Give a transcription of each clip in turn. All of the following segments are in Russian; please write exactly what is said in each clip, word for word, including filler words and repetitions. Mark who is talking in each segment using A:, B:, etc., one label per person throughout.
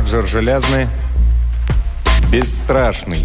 A: Роджер Железный. Бесстрашный.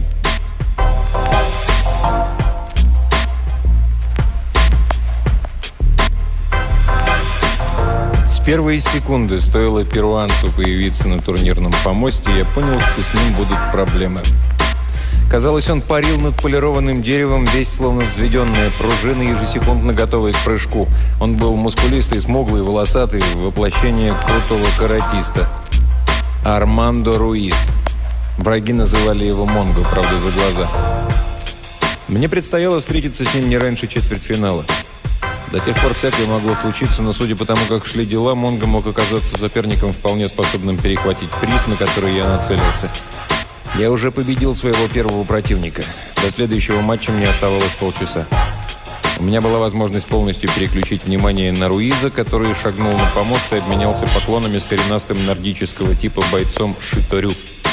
A: С первой секунды стоило перуанцу появиться на турнирном помосте, я понял, что с ним будут проблемы. Казалось, он парил над полированным деревом, весь словно взведенная пружина, ежесекундно готовый к прыжку. Он был мускулистый, смуглый, волосатый, воплощение крутого каратиста. Армандо Руис. Враги называли его Монго, правда, за глаза. Мне предстояло встретиться с ним не раньше четвертьфинала. До тех пор всякое могло случиться, но судя по тому, как шли дела, Монго мог оказаться соперником, вполне способным перехватить приз, на который я нацелился. Я уже победил своего первого противника. До следующего матча мне оставалось полчаса. У меня была возможность полностью переключить внимание на Руиза, который шагнул на помост и обменялся поклонами с коренастым нордического типа бойцом Шиторю.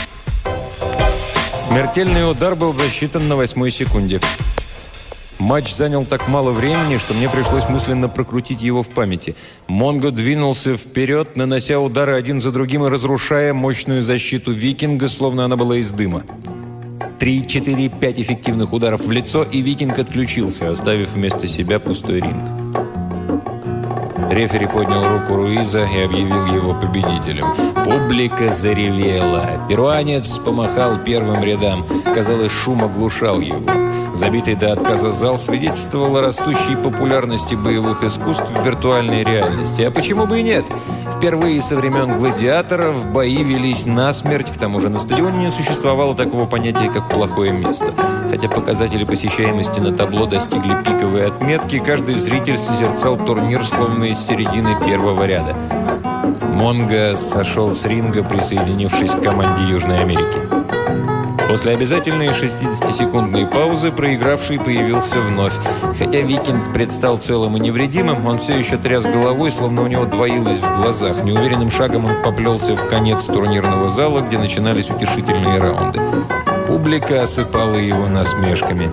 A: Смертельный удар был засчитан на восьмой секунде. Матч занял так мало времени, что мне пришлось мысленно прокрутить его в памяти. Монго двинулся вперед, нанося удары один за другим и разрушая мощную защиту Викинга, словно она была из дыма. Три, четыре, пять эффективных ударов в лицо, и Викинг отключился, оставив вместо себя пустой ринг. Рефери поднял руку Руиза и объявил его победителем. Публика заревела. Перуанец помахал первым рядам. Казалось, шум оглушал его. Забитый до отказа зал свидетельствовал о растущей популярности боевых искусств в виртуальной реальности. А почему бы и нет? Впервые со времен гладиаторов бои велись насмерть. К тому же на стадионе не существовало такого понятия, как плохое место. Хотя показатели посещаемости на табло достигли пиковой отметки, каждый зритель созерцал турнир словно из середины первого ряда. Монго сошел с ринга, присоединившись к команде Южной Америки. После обязательной шестидесятисекундной паузы проигравший появился вновь. Хотя Викинг предстал целым и невредимым, он все еще тряс головой, словно у него двоилось в глазах. Неуверенным шагом он поплелся в конец турнирного зала, где начинались утешительные раунды. Публика осыпала его насмешками.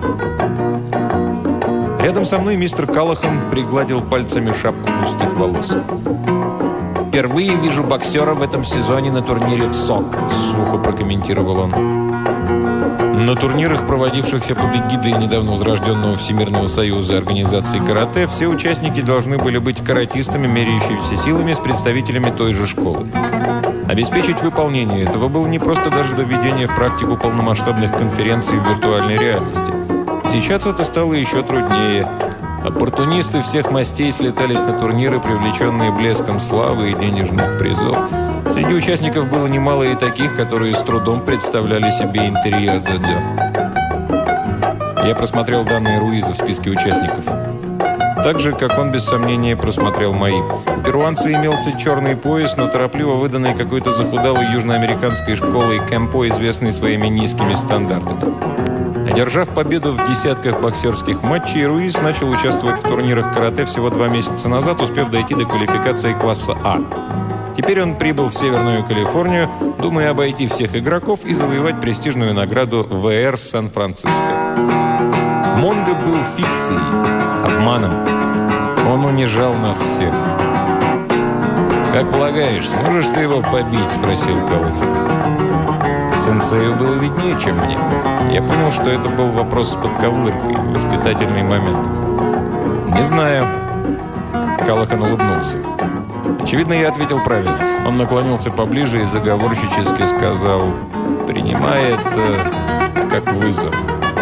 A: Рядом со мной мистер Каллахан пригладил пальцами шапку густых волос. «Впервые вижу боксера в этом сезоне на турнире в СОК», – сухо прокомментировал он. На турнирах, проводившихся под эгидой недавно возрожденного Всемирного союза организации карате, все участники должны были быть каратистами, меряющимися силами с представителями той же школы. Обеспечить выполнение этого было непросто даже до введения в практику полномасштабных конференций в виртуальной реальности. Сейчас это стало еще труднее. Оппортунисты всех мастей слетались на турниры, привлеченные блеском славы и денежных призов. Среди участников было немало и таких, которые с трудом представляли себе интерьер додзё. Я просмотрел данные Руиза в списке участников. Так же, как он, без сомнения, просмотрел мои. У перуанца имелся черный пояс, но торопливо выданный какой-то захудалой южноамериканской школой кэмпо, известной своими низкими стандартами. Одержав победу в десятках боксерских матчей, Руиз начал участвовать в турнирах карате всего два месяца назад, успев дойти до квалификации класса А. Теперь он прибыл в Северную Калифорнию, думая обойти всех игроков и завоевать престижную награду вэ эр Сан-Франциско. Монго был фикцией, обманом. Он унижал нас всех. «Как полагаешь, сможешь ты его побить?» – спросил Каллахан. Сенсею было виднее, чем мне. Я понял, что это был вопрос с подковыркой, воспитательный момент. «Не знаю». Каллахан улыбнулся. Очевидно, я ответил правильно. Он наклонился поближе и заговорщически сказал: «Принимай это как вызов».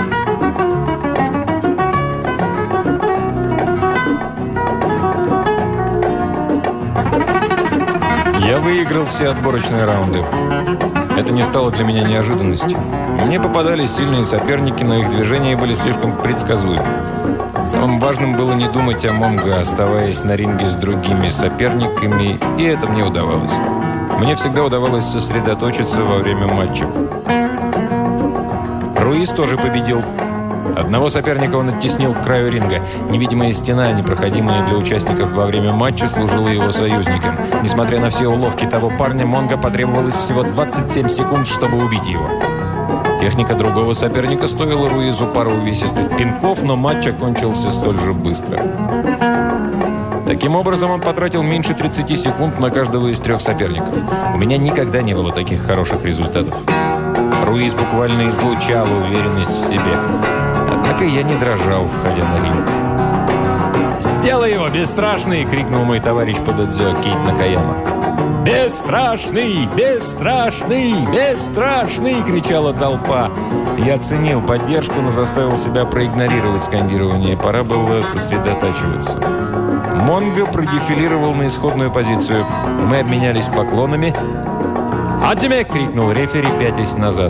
A: Я выиграл все отборочные раунды. Это не стало для меня неожиданностью. Мне попадались сильные соперники, но их движения были слишком предсказуемы. Самым важным было не думать о Монго, оставаясь на ринге с другими соперниками, и это мне удавалось. Мне всегда удавалось сосредоточиться во время матча. Руис тоже победил. Одного соперника он оттеснил к краю ринга. Невидимая стена, непроходимая для участников во время матча, служила его союзником. Несмотря на все уловки того парня, Монго потребовалось всего двадцать семь секунд, чтобы убить его. Техника другого соперника стоила Руизу пару увесистых пинков, но матч окончился столь же быстро. Таким образом, он потратил меньше тридцати секунд на каждого из трех соперников. У меня никогда не было таких хороших результатов. Руиз буквально излучал уверенность в себе. Однако я не дрожал, входя на ринг. «Сделай его, бесстрашный!» — крикнул мой товарищ по додзё Кейт Накаяма. «Бесстрашный! Бесстрашный! Бесстрашный!» — кричала толпа. Я ценил поддержку, но заставил себя проигнорировать скандирование. Пора было сосредотачиваться. Монго продефилировал на исходную позицию. Мы обменялись поклонами. «Адзиме!» — крикнул рефери, пятясь назад.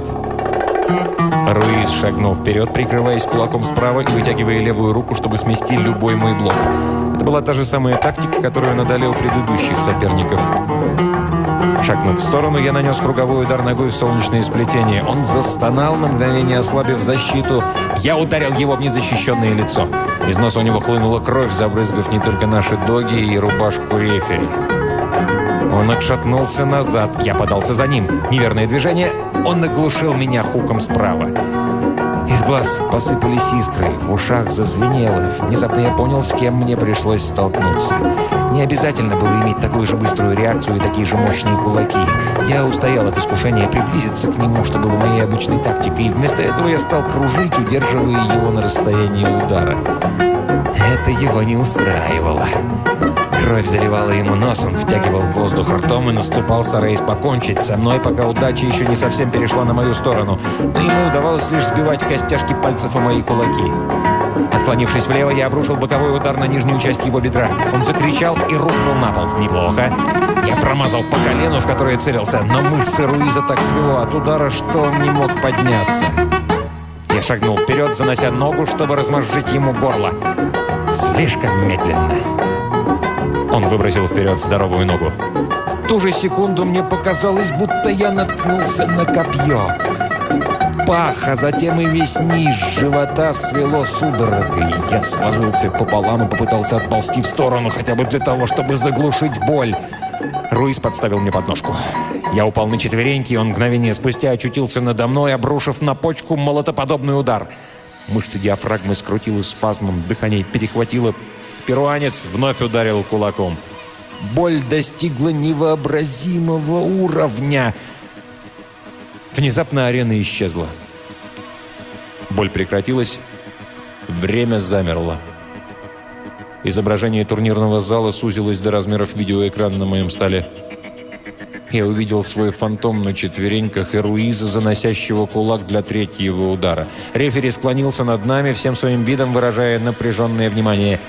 A: Руиз шагнул вперед, прикрываясь кулаком справа и вытягивая левую руку, чтобы смести любой мой блок. Это была та же самая тактика, которую он одолел предыдущих соперников. Шагнув в сторону, я нанес круговой удар ногой в солнечное сплетение. Он застонал, на мгновение ослабив защиту. Я ударил его в незащищенное лицо. Из носа у него хлынула кровь, забрызгав не только наши доги и рубашку рефери. Он отшатнулся назад. Я подался за ним. Неверное движение. Он оглушил меня хуком справа. Из глаз посыпались искры, в ушах зазвенело. Внезапно я понял, с кем мне пришлось столкнуться. Не обязательно было иметь такую же быструю реакцию и такие же мощные кулаки. Я устоял от искушения приблизиться к нему, что было моей обычной тактикой, и вместо этого я стал кружить, удерживая его на расстоянии удара. Это его не устраивало. Кровь заливала ему нос, он втягивал воздух ртом и наступал, стараясь покончить со мной, пока удача еще не совсем перешла на мою сторону. Но ему удавалось лишь сбивать костяшки пальцев о мои кулаки. Отклонившись влево, я обрушил боковой удар на нижнюю часть его бедра. Он закричал и рухнул на пол. Неплохо. Я промазал по колену, в которое целился, но мышцы Руиза так свело от удара, что он не мог подняться. Я шагнул вперед, занося ногу, чтобы размозжить ему горло. Слишком медленно. Он выбросил вперед здоровую ногу. В ту же секунду мне показалось, будто я наткнулся на копье. Пах, а затем и весь низ живота свело судорогой. Я сложился пополам и попытался отползти в сторону, хотя бы для того, чтобы заглушить боль. Руиз подставил мне подножку. Я упал на четвереньки, и он мгновение спустя очутился надо мной, обрушив на почку молотоподобный удар. Мышцы диафрагмы скрутило спазмом, дыхание перехватило. Перуанец вновь ударил кулаком. Боль достигла невообразимого уровня. Внезапно арена исчезла. Боль прекратилась. Время замерло. Изображение турнирного зала сузилось до размеров видеоэкрана на моем столе. Я увидел свой фантом на четвереньках и Руиза, заносящего кулак для третьего удара. Рефери склонился над нами, всем своим видом выражая напряженное внимание.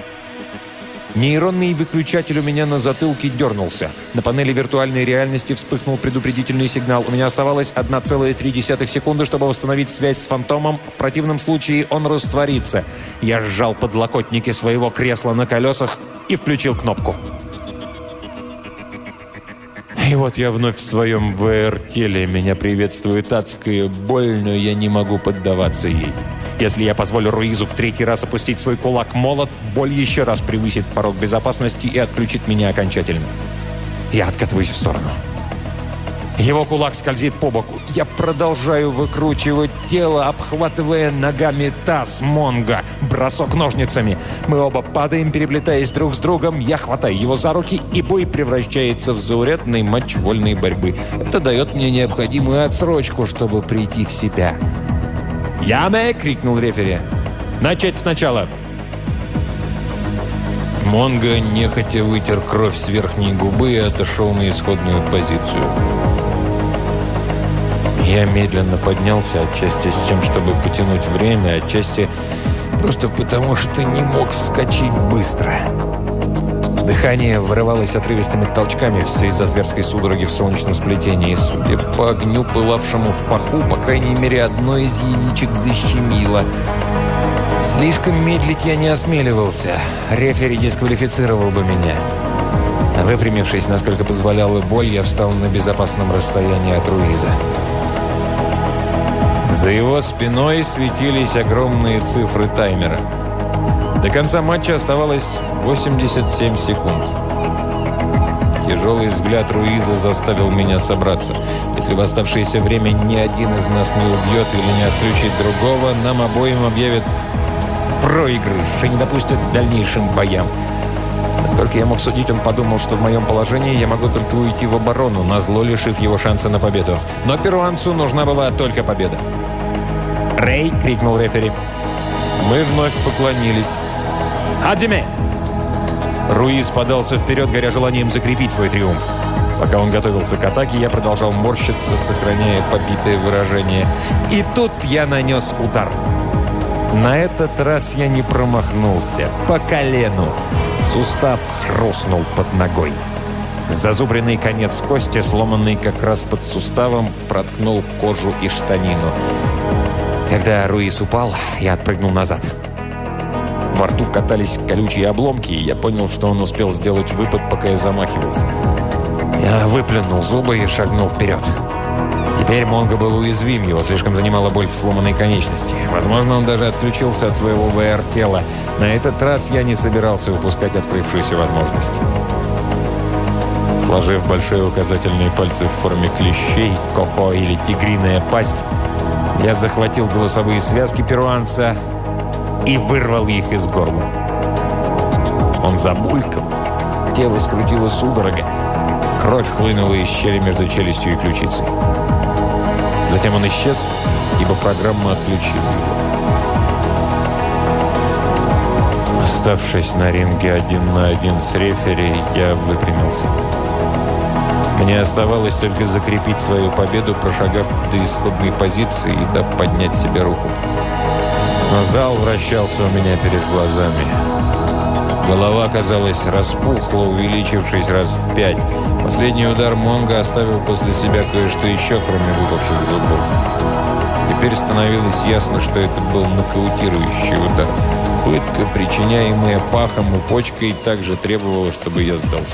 A: Нейронный выключатель у меня на затылке дернулся. На панели виртуальной реальности вспыхнул предупредительный сигнал. У меня оставалось одна целая три десятых секунды, чтобы восстановить связь с фантомом. В противном случае он растворится. Я сжал подлокотники своего кресла на колесах и включил кнопку. И вот я вновь в своем вэ эр-теле. Меня приветствует адская боль, но я не могу поддаваться ей. Если я позволю Руизу в третий раз опустить свой кулак-молот, боль еще раз превысит порог безопасности и отключит меня окончательно. Я откатываюсь в сторону. Его кулак скользит по боку. Я продолжаю выкручивать тело, обхватывая ногами таз Монго. Бросок ножницами. Мы оба падаем, переплетаясь друг с другом. Я хватаю его за руки, и бой превращается в заурядный матч вольной борьбы. Это дает мне необходимую отсрочку, чтобы прийти в себя. «Яме!» — крикнул рефери. «Начать сначала!» Монго нехотя вытер кровь с верхней губы и отошел на исходную позицию. Я медленно поднялся, отчасти с тем, чтобы потянуть время, отчасти просто потому, что не мог вскочить быстро. Дыхание вырывалось отрывистыми толчками, все из-за зверской судороги в солнечном сплетении. Судя по огню, пылавшему в паху, по крайней мере, одно из яичек защемило. Слишком медлить я не осмеливался. Рефери дисквалифицировал бы меня. Выпрямившись, насколько позволяла боль, я встал на безопасном расстоянии от Руиза. За его спиной светились огромные цифры таймера. До конца матча оставалось восемьдесят семь секунд. Тяжелый взгляд Руиза заставил меня собраться. Если в оставшееся время ни один из нас не убьет или не отключит другого, нам обоим объявят проигрыш и не допустят к дальнейшим боям. Только я мог судить, он подумал, что в моем положении я могу только уйти в оборону, назло лишив его шанса на победу. Но перуанцу нужна была только победа. «Рэй!» — крикнул рефери. Мы вновь поклонились. «Хаджиме!» Руис подался вперед, горя желанием закрепить свой триумф. Пока он готовился к атаке, я продолжал морщиться, сохраняя побитое выражение. И тут я нанес удар. На этот раз я не промахнулся. По колену. Сустав хрустнул под ногой. Зазубренный конец кости, сломанный как раз под суставом, проткнул кожу и штанину. Когда Руис упал, я отпрыгнул назад. Во рту катались колючие обломки, и я понял, что он успел сделать выпад, пока я замахивался. Я выплюнул зубы и шагнул вперед. Теперь Монго был уязвим, его слишком занимала боль в сломанной конечности. Возможно, он даже отключился от своего ВР-тела. На этот раз я не собирался упускать открывшуюся возможность. Сложив большие указательные пальцы в форме клещей, коко или тигриная пасть, я захватил голосовые связки перуанца и вырвал их из горла. Он забулькал, тело скрутило судорога, кровь хлынула из щели между челюстью и ключицей. Затем он исчез, ибо программа отключила его. Оставшись на ринге один на один с рефери, я выпрямился. Мне оставалось только закрепить свою победу, прошагав до исходной позиции и дав поднять себе руку. Но зал вращался у меня перед глазами. Голова, казалось, распухла, увеличившись раз в пять. Последний удар Монго оставил после себя кое-что еще, кроме выпавших зубов. Теперь становилось ясно, что это был нокаутирующий удар. Пытка, причиняемая пахом и почкой, также требовала, чтобы я сдался.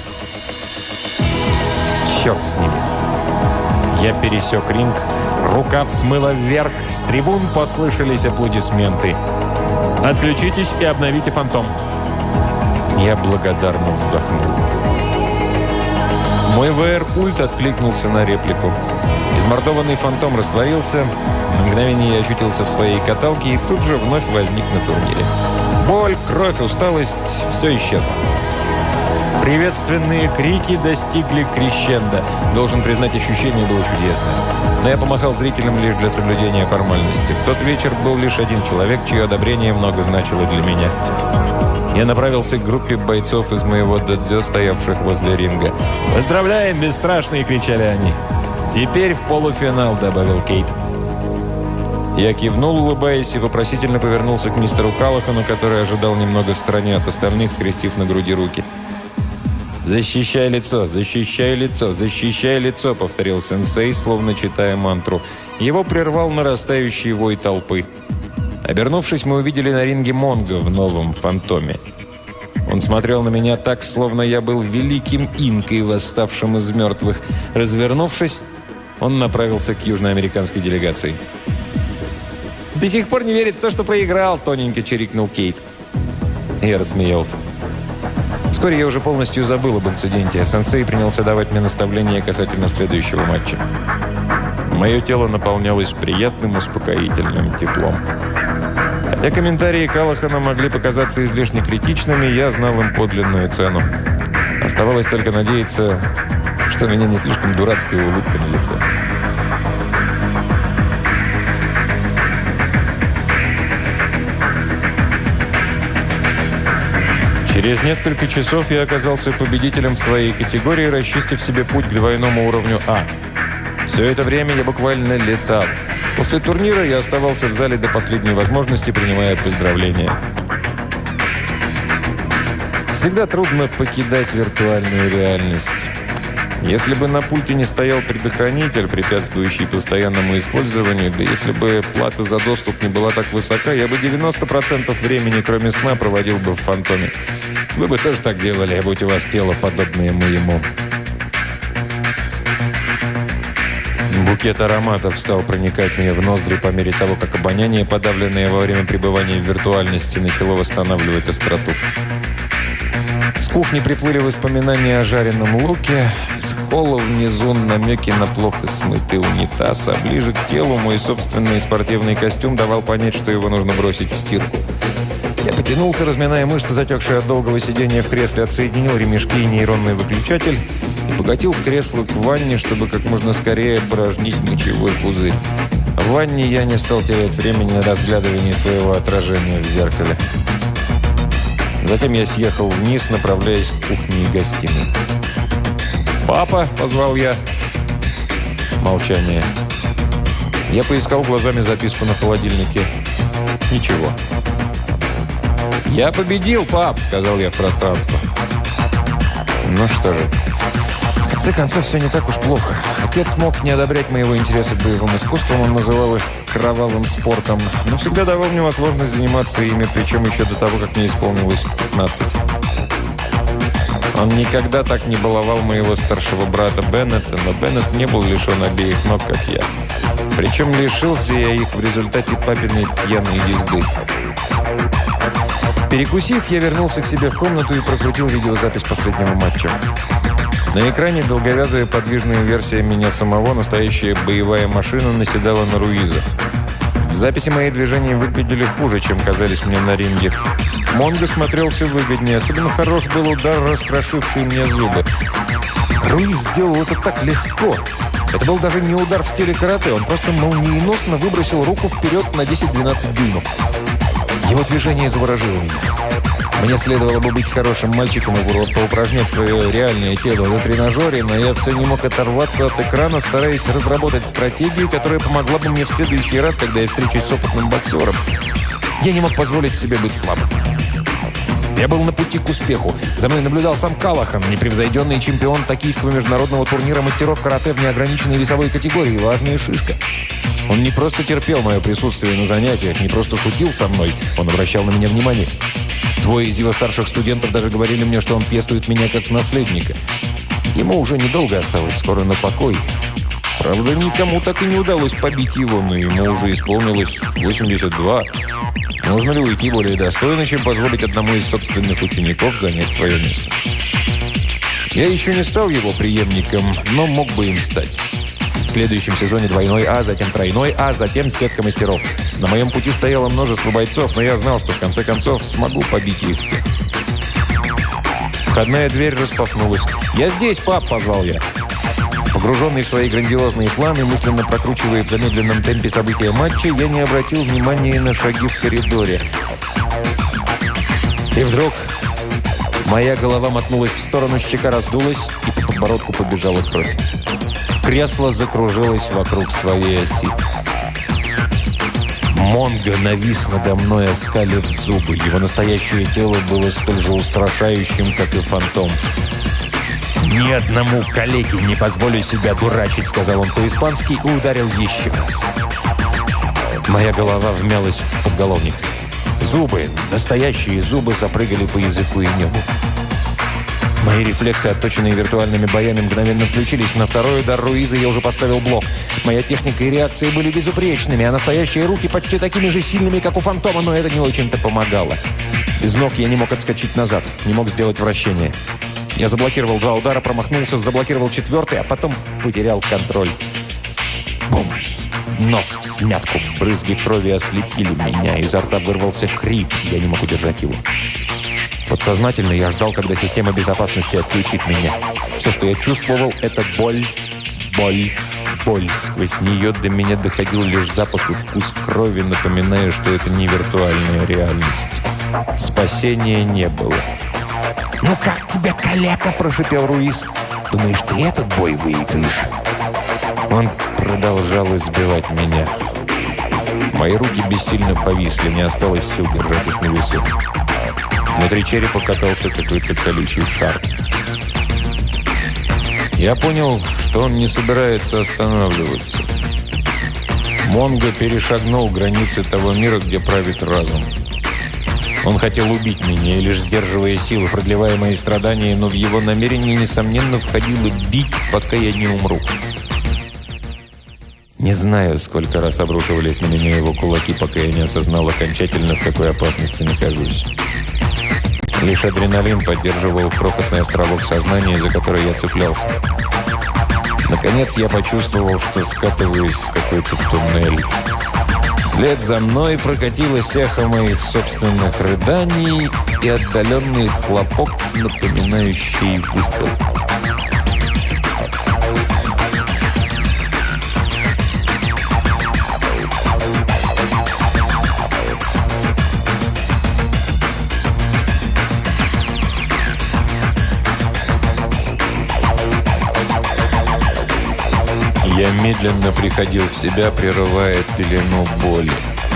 A: Черт с ними. Я пересек ринг, рука взмыла вверх, с трибун послышались аплодисменты. «Отключитесь и обновите фантом». Я благодарно вздохнул. Мой ВР-пульт откликнулся на реплику. Измордованный фантом растворился. На мгновение я очутился в своей каталке и тут же вновь возник на турнире. Боль, кровь, усталость – все исчезло. Приветственные крики достигли крещендо. Должен признать, ощущение было чудесное. Но я помахал зрителям лишь для соблюдения формальности. В тот вечер был лишь один человек, чье одобрение много значило для меня. Я направился к группе бойцов из моего додзё, стоявших возле ринга. «Поздравляем, бесстрашные!» — кричали они. «Теперь в полуфинал», — добавил Кейт. Я кивнул, улыбаясь, и вопросительно повернулся к мистеру Каллахану, который ожидал немного в стороне от остальных, скрестив на груди руки. «Защищай лицо, защищай лицо, защищай лицо», — повторил сенсей, словно читая мантру. Его прервал нарастающий вой толпы. Обернувшись, мы увидели на ринге Монго в новом фантоме. Он смотрел на меня так, словно я был великим инкой, восставшим из мертвых. Развернувшись, он направился к южноамериканской делегации. «До сих пор не верит в то, что проиграл», — тоненько чирикнул Кейт. Я рассмеялся. Вскоре я уже полностью забыл об инциденте, а сенсей принялся давать мне наставления касательно следующего матча. Мое тело наполнялось приятным, успокоительным теплом. Хотя комментарии Каллахана могли показаться излишне критичными, я знал им подлинную цену. Оставалось только надеяться, что у меня не слишком дурацкая улыбка на лице. Через несколько часов я оказался победителем в своей категории, расчистив себе путь к двойному уровню А. Все это время я буквально летал. После турнира я оставался в зале до последней возможности, принимая поздравления. Всегда трудно покидать виртуальную реальность. Если бы на пульте не стоял предохранитель, препятствующий постоянному использованию, да если бы плата за доступ не была так высока, я бы девяносто процентов времени, кроме сна, проводил бы в фантоме. Вы бы тоже так делали, будь у вас тело, подобное моему. Букет ароматов стал проникать мне в ноздри по мере того, как обоняние, подавленное во время пребывания в виртуальности, начало восстанавливать остроту. С кухни приплыли воспоминания о жареном луке, из холла внизу намеки на плохо смытый унитаз, а ближе к телу мой собственный спортивный костюм давал понять, что его нужно бросить в стирку. Я потянулся, разминая мышцы, затекшие от долгого сидения в кресле, отсоединил ремешки и нейронный выключатель и покатил кресло к ванне, чтобы как можно скорее опорожнить мочевой пузырь. В ванне я не стал терять времени на разглядывание своего отражения в зеркале. Затем я съехал вниз, направляясь к кухне и гостиной. «Папа!» – позвал я. Молчание. Я поискал глазами записку на холодильнике. Ничего. «Я победил, пап!» – сказал я в пространство. Ну что же, в конце концов, все не так уж плохо. Отец мог не одобрять моего интереса к боевым искусствам, он называл их кровавым спортом, но всегда давал мне возможность заниматься ими, причем еще до того, как мне исполнилось пятнадцать. Он никогда так не баловал моего старшего брата Беннета, но Беннет не был лишен обеих ног, как я. Причем лишился я их в результате папиной пьяной езды. Перекусив, я вернулся к себе в комнату и прокрутил видеозапись последнего матча. На экране долговязая подвижная версия меня самого, настоящая боевая машина, наседала на Руиза. В записи мои движения выглядели хуже, чем казались мне на ринге. Монго смотрелся выгоднее. Особенно хорош был удар, раскрошивший мне зубы. Руиз сделал это так легко. Это был даже не удар в стиле карате. Он просто молниеносно выбросил руку вперед на десять-двенадцать дюймов. Его движение заворожило меня. Мне следовало бы быть хорошим мальчиком и поупражнять свое реальное тело на тренажере, но я все не мог оторваться от экрана, стараясь разработать стратегию, которая помогла бы мне в следующий раз, когда я встречусь с опытным боксером. Я не мог позволить себе быть слабым. Я был на пути к успеху. За мной наблюдал сам Каллахан, непревзойденный чемпион токийского международного турнира мастеров карате в неограниченной весовой категории, важная шишка. Он не просто терпел мое присутствие на занятиях, не просто шутил со мной, он обращал на меня внимание. Двое из его старших студентов даже говорили мне, что он пестует меня как наследника. Ему уже недолго осталось, скоро на покой. Правда, никому так и не удалось побить его, но ему уже исполнилось восемьдесят два. Нужно ли уйти более достойно, чем позволить одному из собственных учеников занять свое место? Я еще не стал его преемником, но мог бы им стать. В следующем сезоне двойной А, затем тройной А, затем сетка мастеров. На моем пути стояло множество бойцов, но я знал, что в конце концов смогу побить их всех. Входная дверь распахнулась. «Я здесь, пап!» – позвал я. Погруженный в свои грандиозные планы, мысленно прокручивая в замедленном темпе события матча, я не обратил внимания на шаги в коридоре. И вдруг моя голова мотнулась в сторону, щека раздулась, и по подбородку побежала кровь. Кресло закружилось вокруг своей оси. Монго навис надо мной, оскалив зубы. Его настоящее тело было столь же устрашающим, как и фантом. «Ни одному коллеге не позволю себя дурачить», — сказал он по-испански и ударил еще раз. Моя голова вмялась в подголовник. Зубы, настоящие зубы, запрыгали по языку и небу. Мои рефлексы, отточенные виртуальными боями, мгновенно включились. На второй удар Руиза я уже поставил блок. Моя техника и реакции были безупречными, а настоящие руки почти такими же сильными, как у фантома, но это не очень-то помогало. Без ног я не мог отскочить назад, не мог сделать вращение. Я заблокировал два удара, промахнулся, заблокировал четвертый, а потом потерял контроль. Бум! Нос в смятку, брызги крови ослепили меня, изо рта вырвался хрип, я не мог удержать его. Подсознательно я ждал, когда система безопасности отключит меня. Все, что я чувствовал, это боль, боль, боль. Сквозь нее до меня доходил лишь запах и вкус крови, напоминая, что это не виртуальная реальность. Спасения не было. «Ну как тебе, калека?» – прошипел Руиз. «Думаешь, ты этот бой выиграешь?» Он продолжал избивать меня. Мои руки бессильно повисли, не осталось сил держать их на весу. Внутри черепа катался какой-то колючий шар. Я понял, что он не собирается останавливаться. Монго перешагнул границы того мира, где правит разум. Он хотел убить меня, и лишь сдерживая силы, продлевая мои страдания, но в его намерении, несомненно, входило бить, пока я не умру. Не знаю, сколько раз обрушивались на меня его кулаки, пока я не осознал окончательно, в какой опасности нахожусь. Лишь адреналин поддерживал крохотный островок сознания, за который я цеплялся. Наконец я почувствовал, что скатываюсь в какой-то туннель. Вслед за мной прокатилось эхо моих собственных рыданий и отдаленный хлопок, напоминающий выстрел. Я медленно приходил в себя, прерывая пелену боли.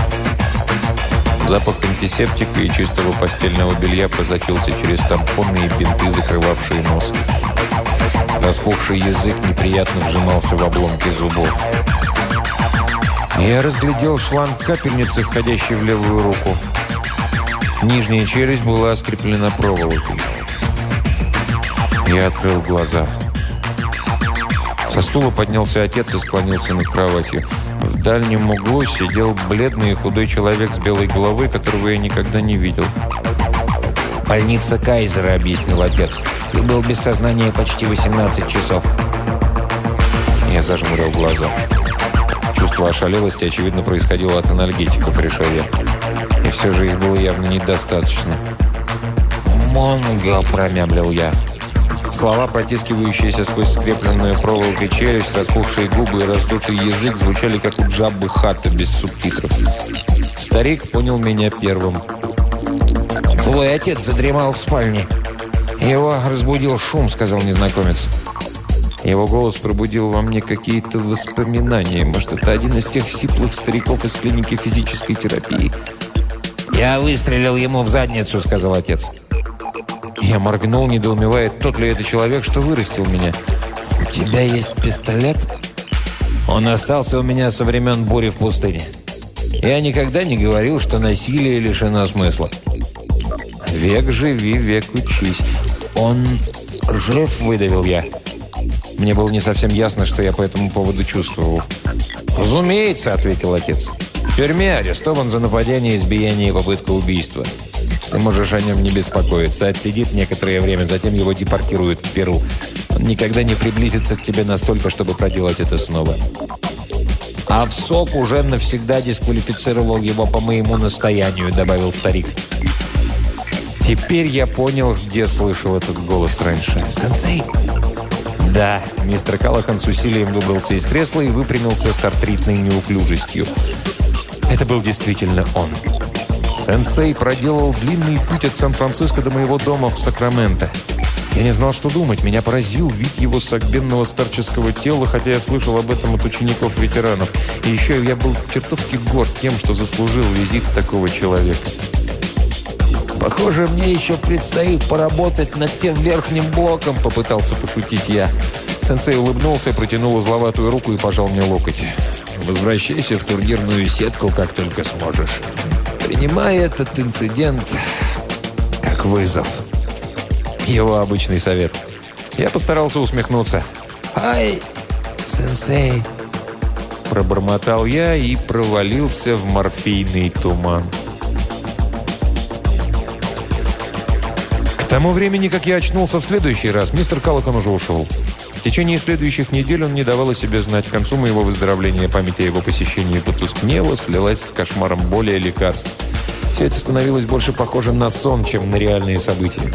A: Запах антисептика и чистого постельного белья просочился через тампоны и бинты, закрывавшие нос. Распухший язык неприятно вжимался в обломки зубов. Я разглядел шланг капельницы, входящий в левую руку. Нижняя челюсть была скреплена проволокой. Я открыл глаза. Со стула поднялся отец и склонился над кроватью. В дальнем углу сидел бледный и худой человек с белой головой, которого я никогда не видел.
B: «Больница Кайзера», — объяснил отец. «Ты был без сознания почти восемнадцать часов».
A: Я зажмурил глаза. Чувство ошалелости, очевидно, происходило от анальгетиков, решил я. И все же их было явно недостаточно.
B: «Монго», — промямлил я.
A: Слова, протискивающиеся сквозь скрепленную проволокой челюсть, распухшие губы и раздутый язык, звучали как у Джаббы Хатта без субтитров. Старик понял меня первым.
B: «Твой отец задремал в спальне. Его разбудил шум», — сказал незнакомец.
A: Его голос пробудил во мне какие-то воспоминания. Может, это один из тех сиплых стариков из клиники физической терапии.
B: «Я выстрелил ему в задницу», — сказал отец.
A: Я моргнул, недоумевая, тот ли это человек, что вырастил меня.
B: «У тебя есть пистолет?»
A: Он остался у меня со времен бури в пустыне. Я никогда не говорил, что насилие лишено смысла. Век живи, век учись.
B: «Он жив?» —
A: выдавил я. Мне было не совсем ясно, что я по этому поводу чувствовал. «Разумеется», — ответил отец. «В тюрьме арестован за нападение, избиение и попытку убийства. Ты можешь о нем не беспокоиться. Отсидит некоторое время, затем его депортируют в Перу. Он никогда не приблизится к тебе настолько, чтобы проделать это снова».
B: «А в СОК уже навсегда дисквалифицировал его по моему настоянию», — добавил старик.
A: Теперь я понял, где слышал этот голос раньше.
B: «Сенсей?»
A: «Да». Мистер Каллахан с усилием выбрался из кресла и выпрямился с артритной неуклюжестью. Это был действительно он. Сенсей проделал длинный путь от Сан-Франциско до моего дома в Сакраменто. Я не знал, что думать. Меня поразил вид его согбенного старческого тела, хотя я слышал об этом от учеников-ветеранов. И еще я был чертовски горд тем, что заслужил визит такого человека.
B: «Похоже, мне еще предстоит поработать над тем верхним блоком», — попытался пошутить я.
A: Сенсей улыбнулся, протянул узловатую руку и пожал мне локоть.
B: «Возвращайся в турнирную сетку, как только сможешь. Принимай этот инцидент как вызов».
A: Его обычный совет. Я постарался усмехнуться.
B: «Ай, сенсей!»
A: Пробормотал я и провалился в морфийный туман. К тому времени, как я очнулся в следующий раз, мистер Каллахан уже ушел. В течение следующих недель он не давал о себе знать. К концу моего выздоровления память о его посещении потускнела, слилась с кошмаром боли и лекарств. Все это становилось больше похожим на сон, чем на реальные события.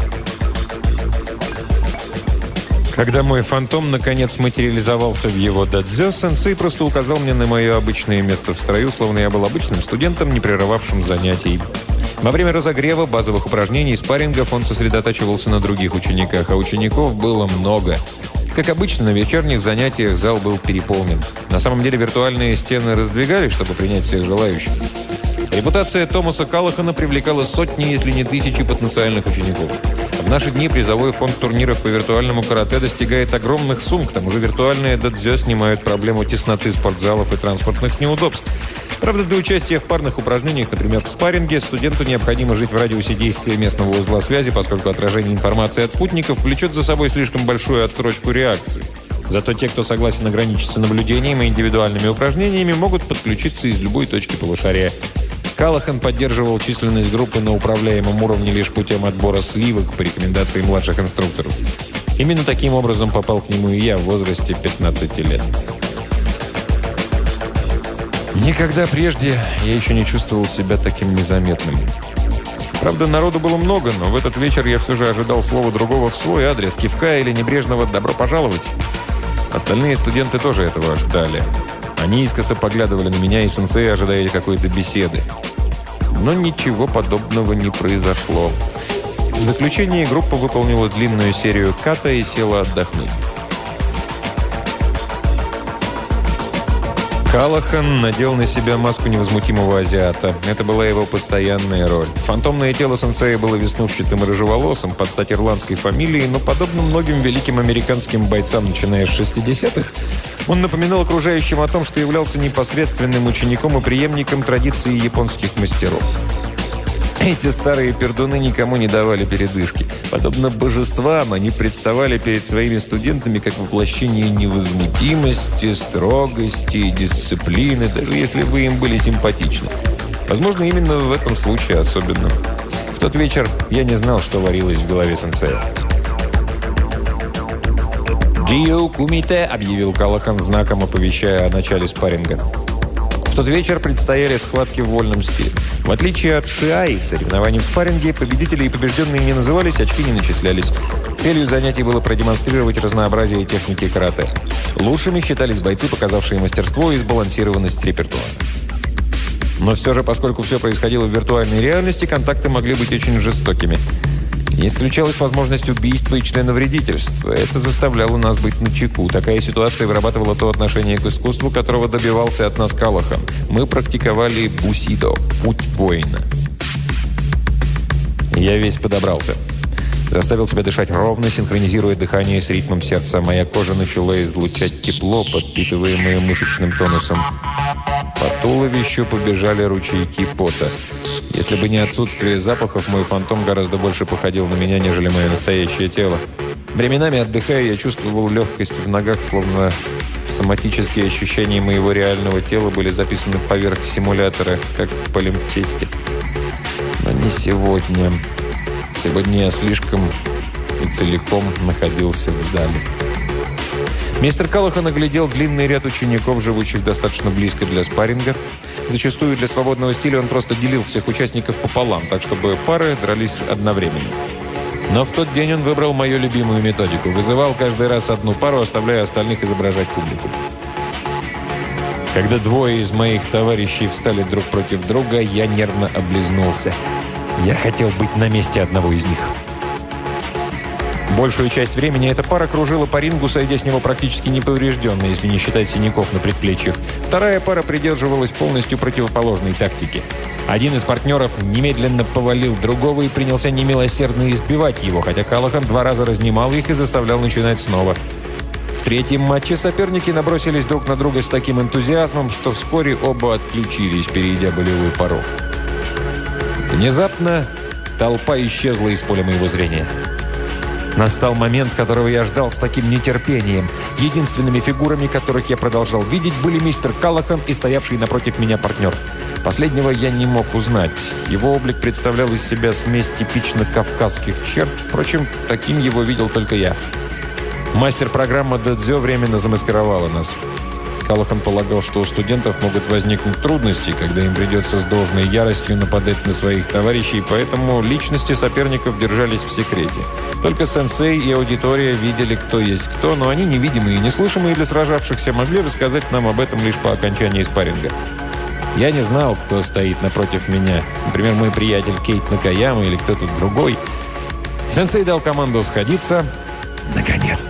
A: Когда мой фантом наконец материализовался в его дадзё, сенсей просто указал мне на мое обычное место в строю, словно я был обычным студентом, не прерывавшим занятий. Во время разогрева, базовых упражнений и спаррингов он сосредотачивался на других учениках, а учеников было много. Как обычно, на вечерних занятиях зал был переполнен. На самом деле виртуальные стены раздвигались, чтобы принять всех желающих. Репутация Томаса Каллахана привлекала сотни, если не тысячи потенциальных учеников. В наши дни призовой фонд турниров по виртуальному карате достигает огромных сумм. К тому же виртуальные дадзё снимают проблему тесноты спортзалов и транспортных неудобств. Правда, для участия в парных упражнениях, например, в спарринге, студенту необходимо жить в радиусе действия местного узла связи, поскольку отражение информации от спутников влечет за собой слишком большую отсрочку реакции. Зато те, кто согласен ограничиться наблюдением и индивидуальными упражнениями, могут подключиться из любой точки полушария. Каллахан поддерживал численность группы на управляемом уровне лишь путем отбора сливок по рекомендации младших инструкторов. Именно таким образом попал к нему и я в возрасте пятнадцати лет. Никогда прежде я еще не чувствовал себя таким незаметным. Правда, народу было много, но в этот вечер я все же ожидал слова другого в свой адрес, кивка или небрежного «добро пожаловать». Остальные студенты тоже этого ждали. Они искоса поглядывали на меня и сенсей, ожидая какой-то беседы. Но ничего подобного не произошло. В заключение группа выполнила длинную серию ката и села отдохнуть. Каллахан надел на себя маску невозмутимого азиата. Это была его постоянная роль. Фантомное тело сенсея было веснушчатым и рыжеволосым, под стать ирландской фамилией, но, подобно многим великим американским бойцам, начиная с шестидесятых, он напоминал окружающим о том, что являлся непосредственным учеником и преемником традиции японских мастеров. Эти старые пердуны никому не давали передышки. Подобно божествам, они представали перед своими студентами как воплощение невозмутимости, строгости и дисциплины, даже если вы им были симпатичны. Возможно, именно в этом случае особенно. В тот вечер я не знал, что варилось в голове сенсея. «Джио кумите», — объявил Каллахан, знаком оповещая о начале спарринга. В тот вечер предстояли схватки в вольном стиле. В отличие от шиай, соревнований в спарринге, победители и побежденные не назывались, очки не начислялись. Целью занятий было продемонстрировать разнообразие техники карате. Лучшими считались бойцы, показавшие мастерство и сбалансированность репертуара. Но все же, поскольку все происходило в виртуальной реальности, контакты могли быть очень жестокими. Не исключалась возможность убийства и членовредительства. Это заставляло нас быть начеку. Такая ситуация вырабатывала то отношение к искусству, которого добивался от нас Каллахан. Мы практиковали бусидо – путь воина. Я весь подобрался. Заставил себя дышать ровно, синхронизируя дыхание с ритмом сердца. Моя кожа начала излучать тепло, подпитываемое мышечным тонусом. По туловищу побежали ручейки пота. Если бы не отсутствие запахов, мой фантом гораздо больше походил на меня, нежели мое настоящее тело. Временами, отдыхая, я чувствовал легкость в ногах, словно соматические ощущения моего реального тела были записаны поверх симулятора, как в полимтесте. Но не сегодня. Сегодня я слишком и целиком находился в зале. Мистер Каллахан оглядел длинный ряд учеников, живущих достаточно близко для спарринга. Зачастую для свободного стиля он просто делил всех участников пополам, так чтобы пары дрались одновременно. Но в тот день он выбрал мою любимую методику. Вызывал каждый раз одну пару, оставляя остальных изображать публику. Когда двое из моих товарищей встали друг против друга, я нервно облизнулся. Я хотел быть на месте одного из них. Большую часть времени эта пара кружила по рингу, сойдя с него практически неповрежденной, если не считать синяков на предплечьях. Вторая пара придерживалась полностью противоположной тактики. Один из партнеров немедленно повалил другого и принялся немилосердно избивать его, хотя Каллахан два раза разнимал их и заставлял начинать снова. В третьем матче соперники набросились друг на друга с таким энтузиазмом, что вскоре оба отключились, перейдя болевой порог. Внезапно толпа исчезла из поля моего зрения. Настал момент, которого я ждал с таким нетерпением. Единственными фигурами, которых я продолжал видеть, были мистер Каллахан и стоявший напротив меня партнер. Последнего я не мог узнать. Его облик представлял из себя смесь типично кавказских черт. Впрочем, таким его видел только я. Мастер-программа Дэдзё временно замаскировала нас. Каллахан полагал, что у студентов могут возникнуть трудности, когда им придется с должной яростью нападать на своих товарищей, поэтому личности соперников держались в секрете. Только сенсей и аудитория видели, кто есть кто, но они, невидимые и неслышимые для сражавшихся, могли рассказать нам об этом лишь по окончании спарринга. Я не знал, кто стоит напротив меня. Например, мой приятель Кейт Накаяма или кто-то другой. Сенсей дал команду сходиться. Наконец-то!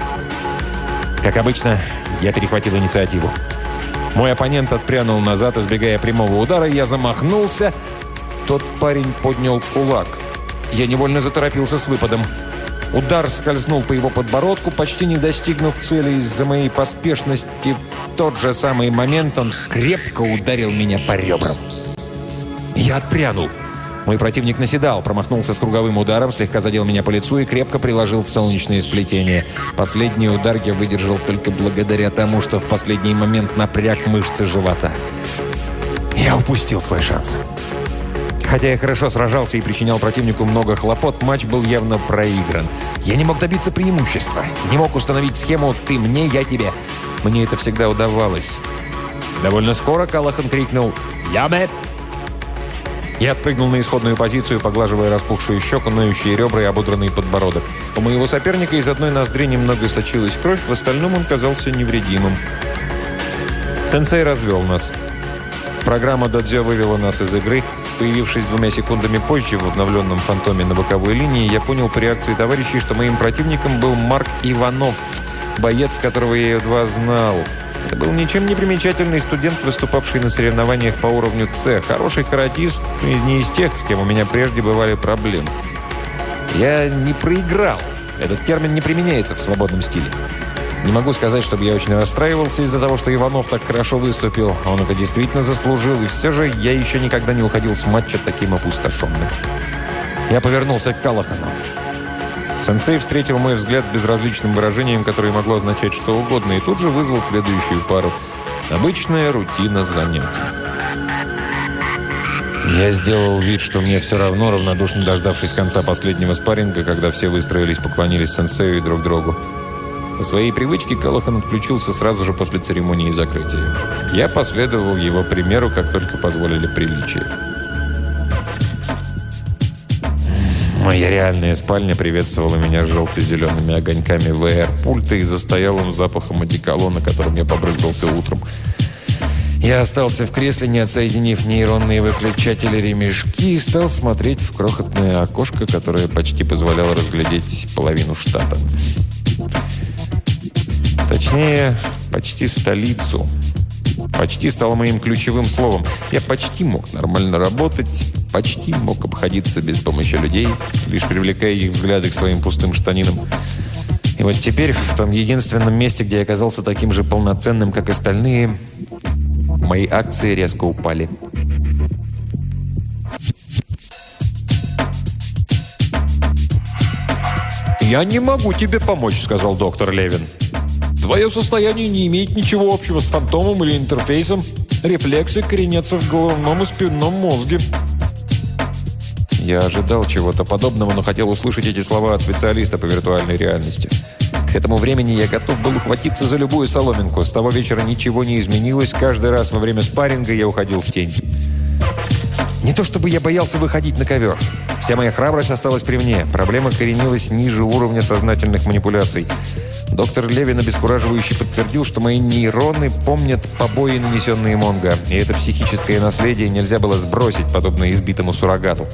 A: Как обычно, я перехватил инициативу. Мой оппонент отпрянул назад, избегая прямого удара, и я замахнулся. Тот парень поднял кулак. Я невольно заторопился с выпадом. Удар скользнул по его подбородку, почти не достигнув цели из-за моей поспешности. В тот же самый момент он крепко ударил меня по ребрам. Я отпрянул. Мой противник наседал, промахнулся с круговым ударом, слегка задел меня по лицу и крепко приложил в солнечное сплетение. Последний удар я выдержал только благодаря тому, что в последний момент напряг мышцы живота. Я упустил свой шанс. Хотя я хорошо сражался и причинял противнику много хлопот, матч был явно проигран. Я не мог добиться преимущества, не мог установить схему «ты мне, я тебе». Мне это всегда удавалось. Довольно скоро Калахан крикнул «Яме!». Я отпрыгнул на исходную позицию, поглаживая распухшую щеку, ноющие ребра и ободранный подбородок. У моего соперника из одной ноздри немного сочилась кровь, в остальном он казался невредимым. Сенсей развел нас. Программа додзё вывела нас из игры. Появившись двумя секундами позже в обновленном фантоме на боковой линии, я понял по реакции товарищей, что моим противником был Марк Иванов, боец, которого я едва знал. Это был ничем не примечательный студент, выступавший на соревнованиях по уровню С. Хороший каратист, но не из тех, с кем у меня прежде бывали проблемы. Я не проиграл. Этот термин не применяется в свободном стиле. Не могу сказать, чтобы я очень расстраивался из-за того, что Иванов так хорошо выступил. Он это действительно заслужил, и все же я еще никогда не уходил с матча таким опустошенным. Я повернулся к Калахану. Сенсей встретил мой взгляд с безразличным выражением, которое могло означать что угодно, и тут же вызвал следующую пару. Обычная рутина занятий. Я сделал вид, что мне все равно, равнодушно дождавшись конца последнего спарринга, когда все выстроились, поклонились сенсею и друг другу. По своей привычке Калахан отключился сразу же после церемонии закрытия. Я последовал его примеру, как только позволили приличия. Моя реальная спальня приветствовала меня желто-зелеными огоньками вэ эр-пульта и застоялым запахом одеколона, которым я побрызгался утром. Я остался в кресле, не отсоединив нейронные выключатели-ремешки, и стал смотреть в крохотное окошко, которое почти позволяло разглядеть половину штата. Точнее, почти столицу. Почти стало моим ключевым словом. Я почти мог нормально работать, почти мог обходиться без помощи людей, лишь привлекая их взгляды к своим пустым штанинам. И вот теперь, в том единственном месте, где я оказался таким же полноценным, как остальные, мои акции резко упали. «Я не могу тебе помочь», — сказал доктор Левин. «Твое состояние не имеет ничего общего с фантомом или интерфейсом. Рефлексы коренятся в головном и спинном мозге». Я ожидал чего-то подобного, но хотел услышать эти слова от специалиста по виртуальной реальности. К этому времени я готов был ухватиться за любую соломинку. С того вечера ничего не изменилось. Каждый раз во время спарринга я уходил в тень. Не то чтобы я боялся выходить на ковер. Вся моя храбрость осталась при мне. Проблема коренилась ниже уровня сознательных манипуляций. Доктор Левин обескураживающе подтвердил, что мои нейроны помнят побои, нанесенные Монго, и это психическое наследие нельзя было сбросить, подобно избитому суррогату.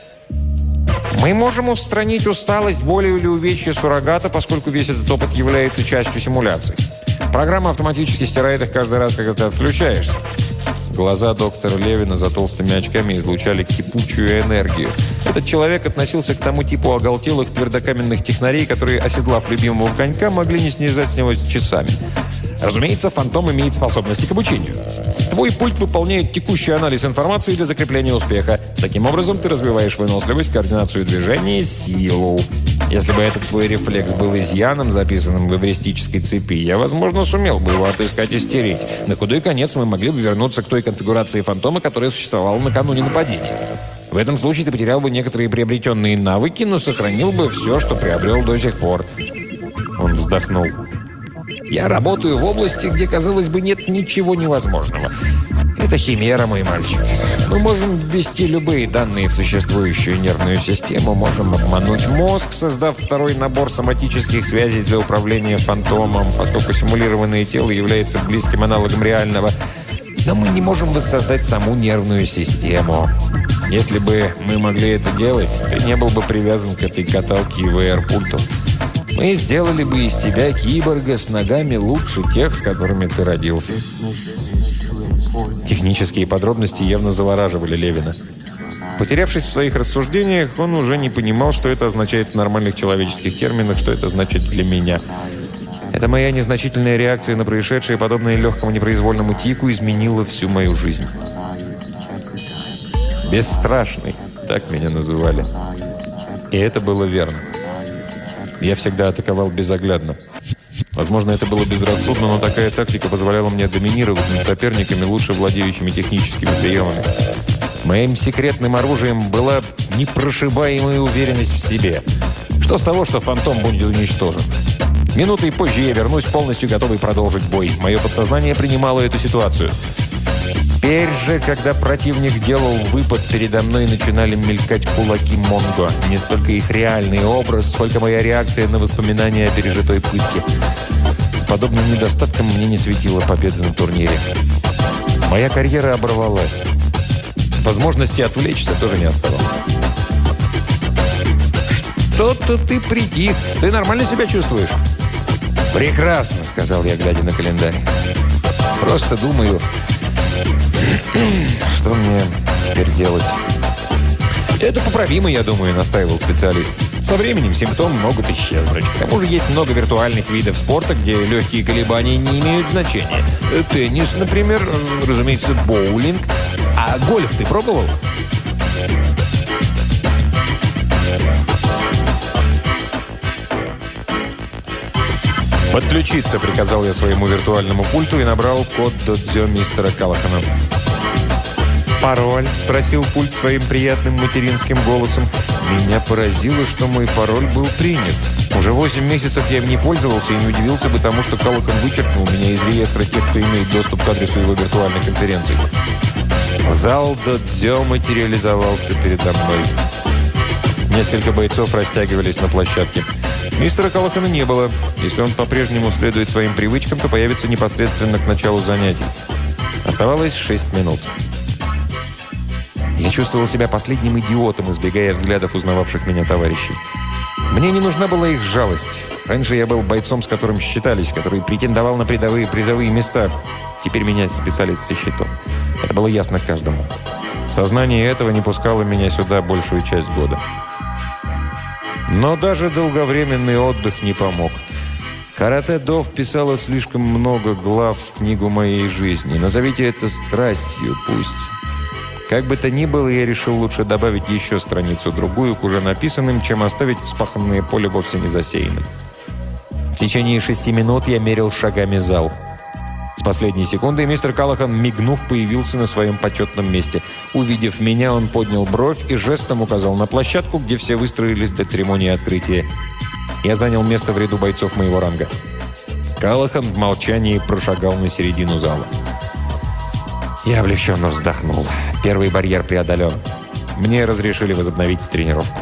A: Мы можем устранить усталость, боль или увечья суррогата, поскольку весь этот опыт является частью симуляции. Программа автоматически стирает их каждый раз, когда ты отключаешься. Глаза доктора Левина за толстыми очками излучали кипучую энергию. Этот человек относился к тому типу оголтелых твердокаменных технарей, которые, оседлав любимого конька, могли не снижать с него часами. Разумеется, фантом имеет способности к обучению. Твой пульт выполняет текущий анализ информации для закрепления успеха. Таким образом, ты развиваешь выносливость, координацию движения, силу. Если бы этот твой рефлекс был изъяном, записанным в эвристической цепи, я, возможно, сумел бы его отыскать и стереть. На худой конец мы могли бы вернуться к той конфигурации фантома, которая существовала накануне нападения. В этом случае ты потерял бы некоторые приобретенные навыки, но сохранил бы все, что приобрел до сих пор. Он вздохнул. Я работаю в области, где, казалось бы, нет ничего невозможного. Это химера, мой мальчик. Мы можем ввести любые данные в существующую нервную систему, можем обмануть мозг, создав второй набор соматических связей для управления фантомом, поскольку симулированное тело является близким аналогом реального. Но мы не можем воссоздать саму нервную систему. Если бы мы могли это делать, ты не был бы привязан к этой каталке и вэ эр-пульту. Мы сделали бы из тебя киборга с ногами лучше тех, с которыми ты родился. Технические подробности явно завораживали Левина. Потерявшись в своих рассуждениях, он уже не понимал, что это означает в нормальных человеческих терминах, что это значит для меня. Эта моя незначительная реакция на происшедшее, подобное легкому непроизвольному тику, изменила всю мою жизнь. Бесстрашный, так меня называли. И это было верно. Я всегда атаковал безоглядно. Возможно, это было безрассудно, но такая тактика позволяла мне доминировать над соперниками, лучше владеющими техническими приемами. Моим секретным оружием была непрошибаемая уверенность в себе. Что с того, что фантом будет уничтожен? Минутой позже я вернусь, полностью готовый продолжить бой. Мое подсознание принимало эту ситуацию. Теперь же, когда противник делал выпад, передо мной начинали мелькать кулаки Монго. Не столько их реальный образ, сколько моя реакция на воспоминания о пережитой пытке. С подобным недостатком мне не светила победа на турнире. Моя карьера оборвалась. Возможности отвлечься тоже не оставалось. «Что-то ты притих. Ты нормально себя чувствуешь?» «Прекрасно», — сказал я, глядя на календарь. «Просто думаю, что мне теперь делать?» «Это поправимо, я думаю», — настаивал специалист. «Со временем симптомы могут исчезнуть. К тому же есть много виртуальных видов спорта, где легкие колебания не имеют значения. Теннис, например, разумеется, боулинг. А гольф ты пробовал?» «Подключиться», — приказал я своему виртуальному пульту и набрал код додзё мистера Каллахана. «Пароль?» — спросил пульт своим приятным материнским голосом. Меня поразило, что мой пароль был принят. Уже восемь месяцев я им не пользовался и не удивился бы тому, что Каллахан вычеркнул меня из реестра тех, кто имеет доступ к адресу его виртуальной конференции. Зал додзё материализовался передо мной. Несколько бойцов растягивались на площадке. Мистера Каллахана не было. Если он по-прежнему следует своим привычкам, то появится непосредственно к началу занятий. Оставалось шесть минут. Я чувствовал себя последним идиотом, избегая взглядов узнававших меня товарищей. Мне не нужна была их жалость. Раньше я был бойцом, с которым считались, который претендовал на призовые, призовые места. Теперь меня списали со счетов. Это было ясно каждому. Сознание этого не пускало меня сюда большую часть года. Но даже долговременный отдых не помог. Каратэ-до вписало слишком много глав в книгу моей жизни. Назовите это страстью, пусть. Как бы то ни было, я решил лучше добавить еще страницу-другую к уже написанным, чем оставить вспаханное поле вовсе не засеянным. В течение шести минут я мерил шагами зал. С последней секунды мистер Каллахан, мигнув, появился на своем почетном месте. Увидев меня, он поднял бровь и жестом указал на площадку, где все выстроились для церемонии открытия. Я занял место в ряду бойцов моего ранга. Каллахан в молчании прошагал на середину зала. Я облегченно вздохнул. Первый барьер преодолен. Мне разрешили возобновить тренировку.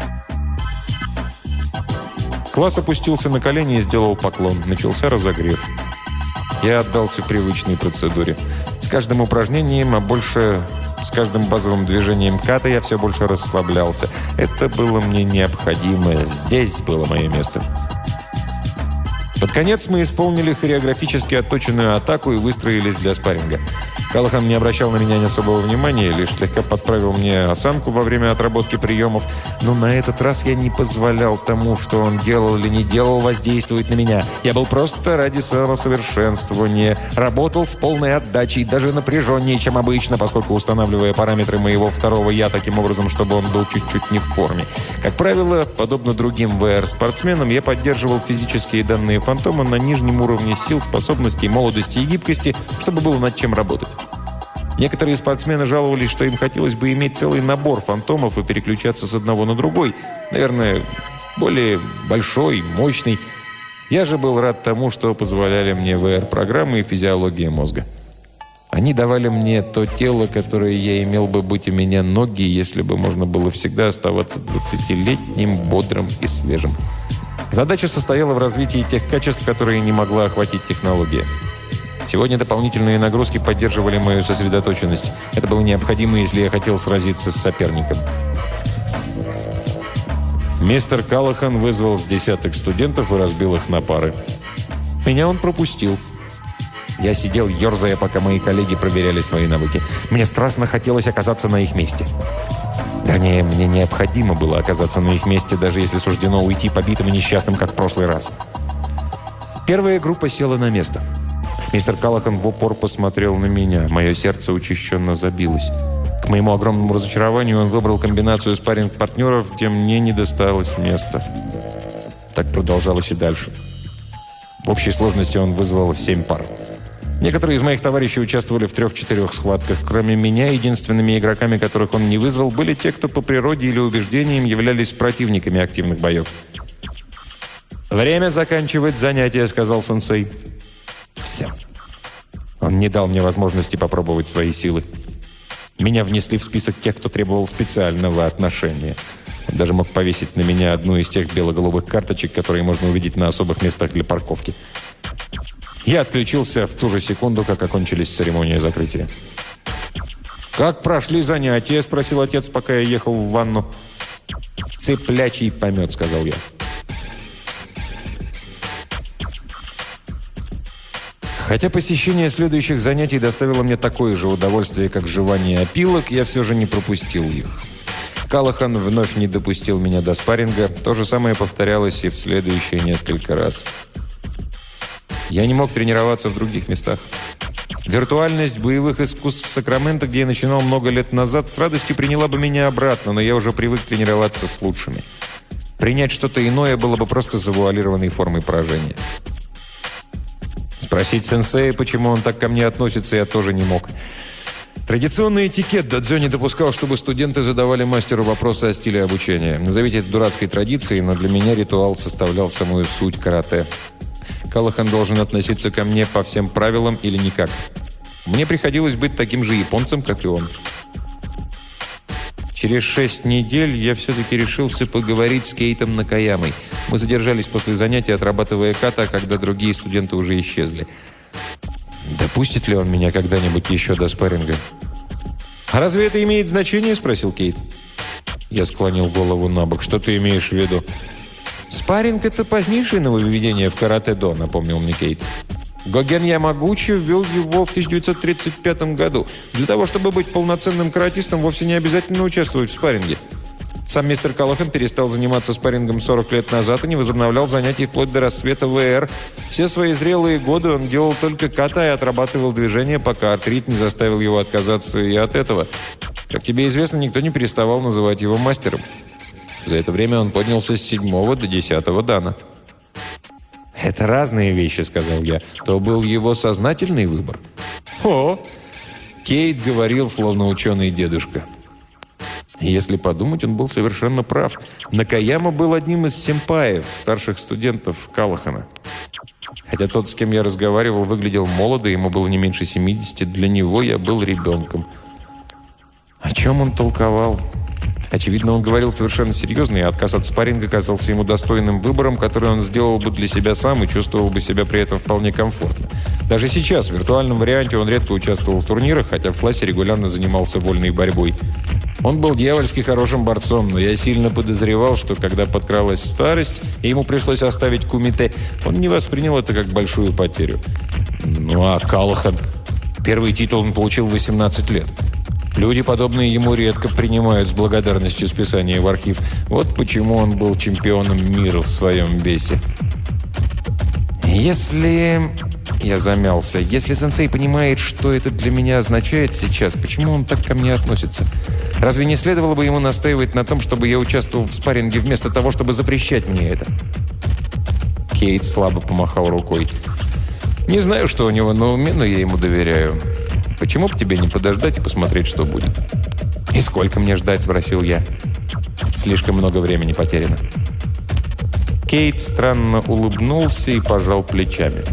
A: Класс опустился на колени и сделал поклон. Начался разогрев. Я отдался привычной процедуре. С каждым упражнением, а больше с каждым базовым движением ката я все больше расслаблялся. Это было мне необходимо. Здесь было мое место. Под конец мы исполнили хореографически отточенную атаку и выстроились для спарринга. Каллахан не обращал на меня ни особого внимания, лишь слегка подправил мне осанку во время отработки приемов. Но на этот раз я не позволял тому, что он делал или не делал, воздействовать на меня. Я был просто ради самосовершенствования. Работал с полной отдачей, даже напряженнее, чем обычно, поскольку устанавливая параметры моего второго «я» таким образом, чтобы он был чуть-чуть не в форме. Как правило, подобно другим вэ эр-спортсменам, я поддерживал физические данные фантома на нижнем уровне сил, способностей, молодости и гибкости, чтобы было над чем работать. Некоторые спортсмены жаловались, что им хотелось бы иметь целый набор фантомов и переключаться с одного на другой. Наверное, более большой, мощный. Я же был рад тому, что позволяли мне вэ эр-программы и физиология мозга. Они давали мне то тело, которое я имел бы быть у меня ноги, если бы можно было всегда оставаться двадцатилетним, бодрым и свежим. Задача состояла в развитии тех качеств, которые не могла охватить технология. Сегодня дополнительные нагрузки поддерживали мою сосредоточенность. Это было необходимо, если я хотел сразиться с соперником. Мистер Каллахан вызвал с десяток студентов и разбил их на пары. Меня он пропустил. Я сидел, ерзая, пока мои коллеги проверяли свои навыки. Мне страстно хотелось оказаться на их месте. Вернее, мне необходимо было оказаться на их месте, даже если суждено уйти побитым и несчастным, как в прошлый раз. Первая группа села на место. Мистер Каллахан в упор посмотрел на меня. Мое сердце учащенно забилось. К моему огромному разочарованию он выбрал комбинацию спарринг-партнеров, где мне не досталось места. Так продолжалось и дальше. В общей сложности он вызвал семь пар. Некоторые из моих товарищей участвовали в трех-четырех схватках. Кроме меня, единственными игроками, которых он не вызвал, были те, кто по природе или убеждениям являлись противниками активных боев. «Время заканчивать занятия», — сказал сенсей. Все. Он не дал мне возможности попробовать свои силы. Меня внесли в список тех, кто требовал специального отношения. Он даже мог повесить на меня одну из тех бело-голубых карточек, которые можно увидеть на особых местах для парковки. Я отключился в ту же секунду, как окончились церемонии закрытия. «Как прошли занятия?» – спросил отец, пока я ехал в ванну. «Цыплячий помет», – сказал я. Хотя посещение следующих занятий доставило мне такое же удовольствие, как жевание опилок, я все же не пропустил их. Каллахан вновь не допустил меня до спарринга. То же самое повторялось и в следующие несколько раз. Я не мог тренироваться в других местах. Виртуальность боевых искусств в Сакраменто, где я начинал много лет назад, с радостью приняла бы меня обратно, но я уже привык тренироваться с лучшими. Принять что-то иное было бы просто завуалированной формой поражения. Спросить сенсея, почему он так ко мне относится, я тоже не мог. Традиционный этикет дадзё не допускал, чтобы студенты задавали мастеру вопросы о стиле обучения. Назовите это дурацкой традицией, но для меня ритуал составлял самую суть карате. Каллахан должен относиться ко мне по всем правилам или никак. Мне приходилось быть таким же японцем, как и он. Через шесть недель я все-таки решился поговорить с Кейтом Накаямой. Мы задержались после занятий, отрабатывая ката, когда другие студенты уже исчезли. Допустит ли он меня когда-нибудь еще до спарринга? «А разве это имеет значение?» – спросил Кейт. Я склонил голову на бок. «Что ты имеешь в виду?» «Спарринг – это позднейшее нововведение в карате-до», – напомнил мне Кейт. Гоген Ямагучи ввел его в тысяча девятьсот тридцать пятом году. Для того, чтобы быть полноценным каратистом, вовсе не обязательно участвовать в спарринге. Сам мистер Каллахан перестал заниматься спаррингом сорок лет назад и не возобновлял занятий вплоть до расцвета ВР. Все свои зрелые годы он делал только ката и отрабатывал движения, пока артрит не заставил его отказаться и от этого. Как тебе известно, никто не переставал называть его мастером. За это время он поднялся с седьмого до десятого дана. «Это разные вещи», — сказал я. «То был его сознательный выбор». «О!» — Кейт говорил, словно ученый дедушка. Если подумать, он был совершенно прав. Накаяма был одним из сэмпаев, старших студентов Каллахана. Хотя тот, с кем я разговаривал, выглядел молодо, ему было не меньше семидесяти, для него я был ребенком. О чем он толковал? Очевидно, он говорил совершенно серьезно, и отказ от спарринга казался ему достойным выбором, который он сделал бы для себя сам и чувствовал бы себя при этом вполне комфортно. Даже сейчас, в виртуальном варианте, он редко участвовал в турнирах, хотя в классе регулярно занимался вольной борьбой. Он был дьявольски хорошим борцом, но я сильно подозревал, что когда подкралась старость, и ему пришлось оставить кумите, он не воспринял это как большую потерю. Ну а Каллахан? Первый титул он получил в восемнадцать лет. Люди, подобные ему, редко принимают с благодарностью списание в архив. Вот почему он был чемпионом мира в своем весе. Если... Я замялся. Если сенсей понимает, что это для меня означает сейчас, почему он так ко мне относится? Разве не следовало бы ему настаивать на том, чтобы я участвовал в спарринге, вместо того, чтобы запрещать мне это? Кейт слабо помахал рукой. Не знаю, что у него на уме, но я ему доверяю. Почему бы тебе не подождать и посмотреть, что будет? «И сколько мне ждать?» – спросил я. Слишком много времени потеряно. Кейт странно улыбнулся и пожал плечами.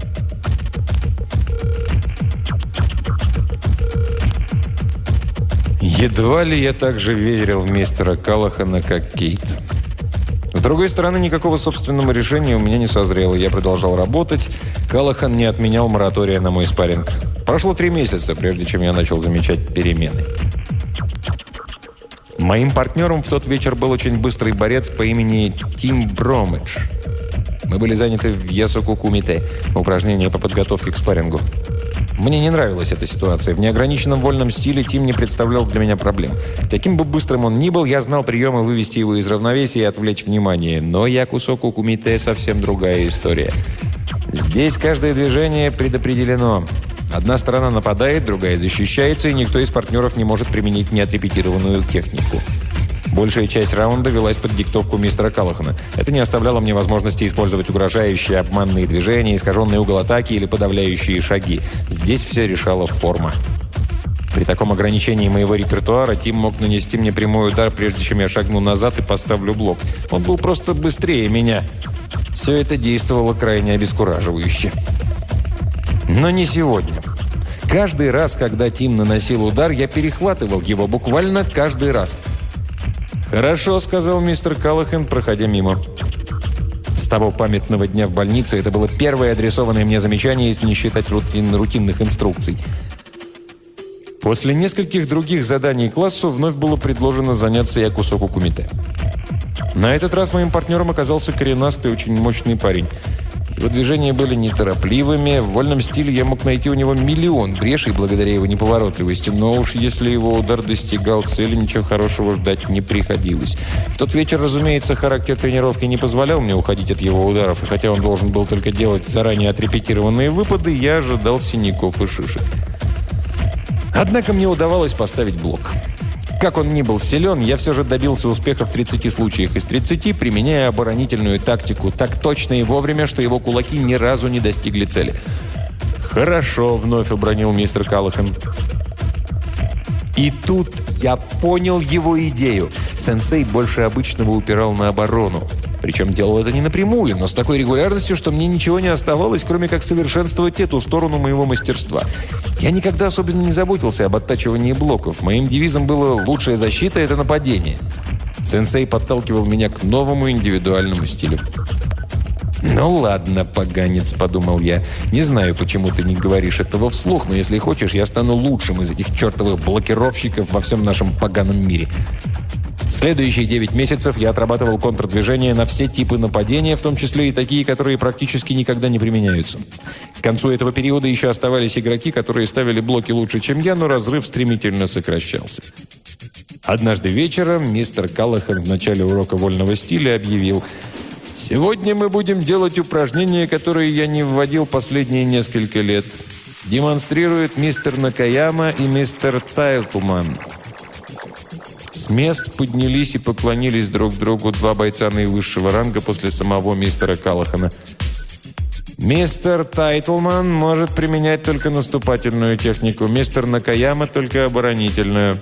A: Едва ли я так же верил в мистера Каллахана, как Кейт. С другой стороны, никакого собственного решения у меня не созрело. Я продолжал работать. Каллахан не отменял моратория на мой спарринг. Прошло три месяца, прежде чем я начал замечать перемены. Моим партнером в тот вечер был очень быстрый борец по имени Тим Бромидж. Мы были заняты в Ясоку Кумите, упражнение по подготовке к спаррингу. Мне не нравилась эта ситуация. В неограниченном вольном стиле Тим не представлял для меня проблем. Каким бы быстрым он ни был, я знал приемы вывести его из равновесия и отвлечь внимание. Но Якусоку Кумите совсем другая история. Здесь каждое движение предопределено. Одна сторона нападает, другая защищается, и никто из партнеров не может применить неотрепетированную технику. Большая часть раунда велась под диктовку мистера Каллахана. Это не оставляло мне возможности использовать угрожающие обманные движения, искаженный угол атаки или подавляющие шаги. Здесь все решала форма. При таком ограничении моего репертуара Тим мог нанести мне прямой удар, прежде чем я шагну назад и поставлю блок. Он был просто быстрее меня. Все это действовало крайне обескураживающе. Но не сегодня. Каждый раз, когда Тим наносил удар, я перехватывал его, буквально каждый раз. «Хорошо», — сказал мистер Каллахан, проходя мимо. С того памятного дня в больнице это было первое адресованное мне замечание, если не считать рутин, рутинных инструкций. После нескольких других заданий классу вновь было предложено заняться Якусоку Кумите. На этот раз моим партнером оказался коренастый, очень мощный парень. Его движения были неторопливыми, в вольном стиле я мог найти у него миллион брешей благодаря его неповоротливости, но уж если его удар достигал цели, ничего хорошего ждать не приходилось. В тот вечер, разумеется, характер тренировки не позволял мне уходить от его ударов, и хотя он должен был только делать заранее отрепетированные выпады, я ожидал синяков и шишек. Однако мне удавалось поставить блок. Как он ни был силен, я все же добился успеха в тридцати случаях из тридцати, применяя оборонительную тактику так точно и вовремя, что его кулаки ни разу не достигли цели. «Хорошо», — вновь обронил мистер Каллахан. И тут я понял его идею. Сенсей больше обычного упирал на оборону. Причем делал это не напрямую, но с такой регулярностью, что мне ничего не оставалось, кроме как совершенствовать эту сторону моего мастерства. Я никогда особенно не заботился об оттачивании блоков. Моим девизом было «лучшая защита – это нападение». Сенсей подталкивал меня к новому индивидуальному стилю. «Ну ладно, поганец», – подумал я. «Не знаю, почему ты не говоришь этого вслух, но если хочешь, я стану лучшим из этих чертовых блокировщиков во всем нашем поганом мире». Следующие девять месяцев я отрабатывал контрдвижение на все типы нападения, в том числе и такие, которые практически никогда не применяются. К концу этого периода еще оставались игроки, которые ставили блоки лучше, чем я, но разрыв стремительно сокращался. Однажды вечером мистер Каллахан в начале урока вольного стиля объявил: «Сегодня мы будем делать упражнения, которые я не вводил последние несколько лет. Демонстрируют мистер Накаяма и мистер Тайтлман». С мест поднялись и поклонились друг другу два бойца наивысшего ранга после самого мистера Каллахана. Мистер Тайтлман может применять только наступательную технику, мистер Накаяма только оборонительную.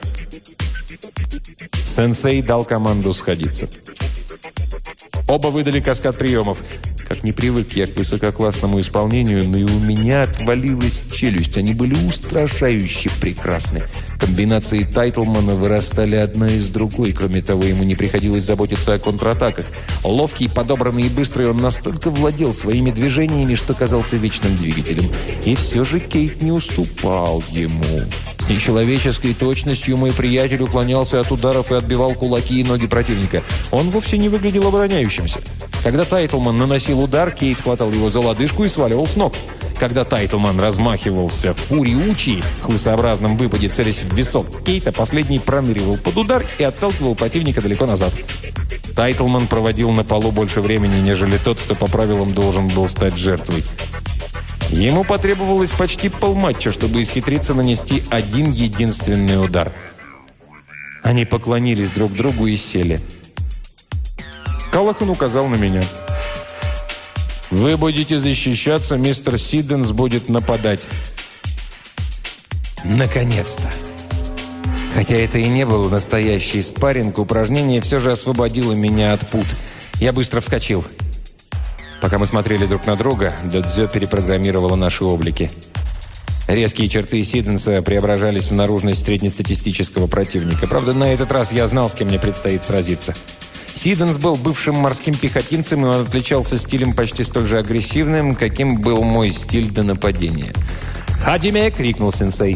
A: Сенсей дал команду сходиться. Оба выдали каскад приемов. Как не привык я к высококлассному исполнению, но и у меня отвалилась челюсть. Они были устрашающе прекрасны. Комбинации Тайтлмана вырастали одна из другой. Кроме того, ему не приходилось заботиться о контратаках. Ловкий, подобранный и быстрый, он настолько владел своими движениями, что казался вечным двигателем. И все же Кейт не уступал ему. С нечеловеческой точностью мой приятель уклонялся от ударов и отбивал кулаки и ноги противника. Он вовсе не выглядел обороняющимся. Когда Тайтлман наносил удар, Кейт хватал его за лодыжку и сваливал с ног. Когда Тайтлман размахивался в фури-учи, хлыстообразном выпаде, целясь в висок Кейта, последний проныривал под удар и отталкивал противника далеко назад. Тайтлман проводил на полу больше времени, нежели тот, кто по правилам должен был стать жертвой. Ему потребовалось почти полматча, чтобы исхитриться нанести один единственный удар. Они поклонились друг другу и сели. Каллахан указал на меня. «Вы будете защищаться, мистер Сиденс будет нападать». Наконец-то! Хотя это и не был настоящий спарринг, упражнение все же освободило меня от пут. Я быстро вскочил. Пока мы смотрели друг на друга, Додзё перепрограммировала наши облики. Резкие черты Сиденса преображались в наружность среднестатистического противника. Правда, на этот раз я знал, с кем мне предстоит сразиться. Сиденс был бывшим морским пехотинцем, и он отличался стилем почти столь же агрессивным, каким был мой стиль до нападения. «Хаджиме!» — крикнул сенсей.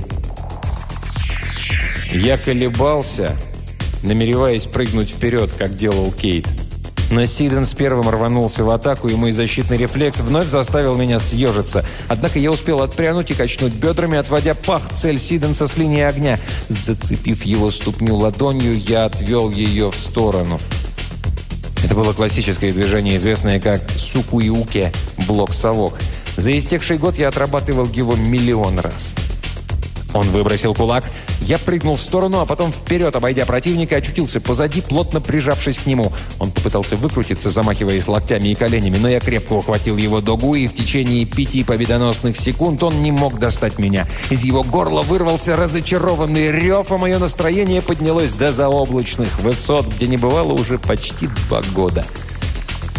A: Я колебался, намереваясь прыгнуть вперед, как делал Кейт. Но Сиденс первым рванулся в атаку, и мой защитный рефлекс вновь заставил меня съежиться. Однако я успел отпрянуть и качнуть бедрами, отводя пах цель Сиденса с линии огня. Зацепив его ступню ладонью, я отвел ее в сторону. Это было классическое движение, известное как сукуиуке, блок-совок. За истекший год я отрабатывал его миллион раз. Он выбросил кулак, я прыгнул в сторону, а потом вперед, обойдя противника, очутился позади, плотно прижавшись к нему. Он попытался выкрутиться, замахиваясь локтями и коленями, но я крепко ухватил его дугу, и в течение пяти победоносных секунд он не мог достать меня. Из его горла вырвался разочарованный рев, а мое настроение поднялось до заоблачных высот, где не бывало уже почти два года.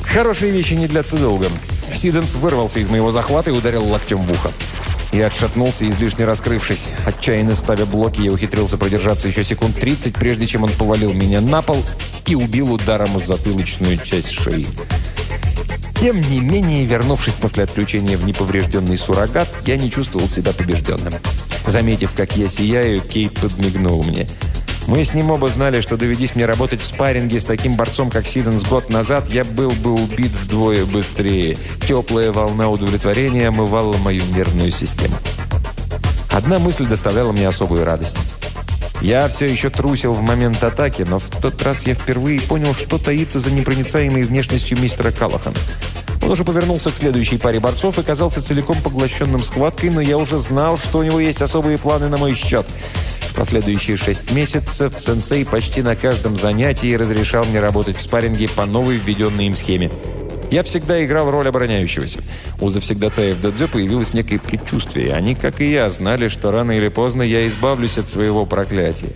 A: Хорошие вещи не длятся долго. Сиденс вырвался из моего захвата и ударил локтем в ухо. Я отшатнулся, излишне раскрывшись. Отчаянно ставя блоки, я ухитрился продержаться еще секунд тридцать, прежде чем он повалил меня на пол и убил ударом в затылочную часть шеи. Тем не менее, вернувшись после отключения в неповрежденный суррогат, я не чувствовал себя побежденным. Заметив, как я сияю, Кейт подмигнул мне. Мы с ним оба знали, что доведись мне работать в спарринге с таким борцом, как Сиденс год назад, я был бы убит вдвое быстрее. Теплая волна удовлетворения омывала мою нервную систему. Одна мысль доставляла мне особую радость. Я все еще трусил в момент атаки, но в тот раз я впервые понял, что таится за непроницаемой внешностью мистера Каллахана. Он уже повернулся к следующей паре борцов и казался целиком поглощенным схваткой, но я уже знал, что у него есть особые планы на мой счет. В последующие шесть месяцев сенсей почти на каждом занятии разрешал мне работать в спарринге по новой введенной им схеме. Я всегда играл роль обороняющегося. У завсегдатаев додзё появилось некое предчувствие. Они, как и я, знали, что рано или поздно я избавлюсь от своего проклятия.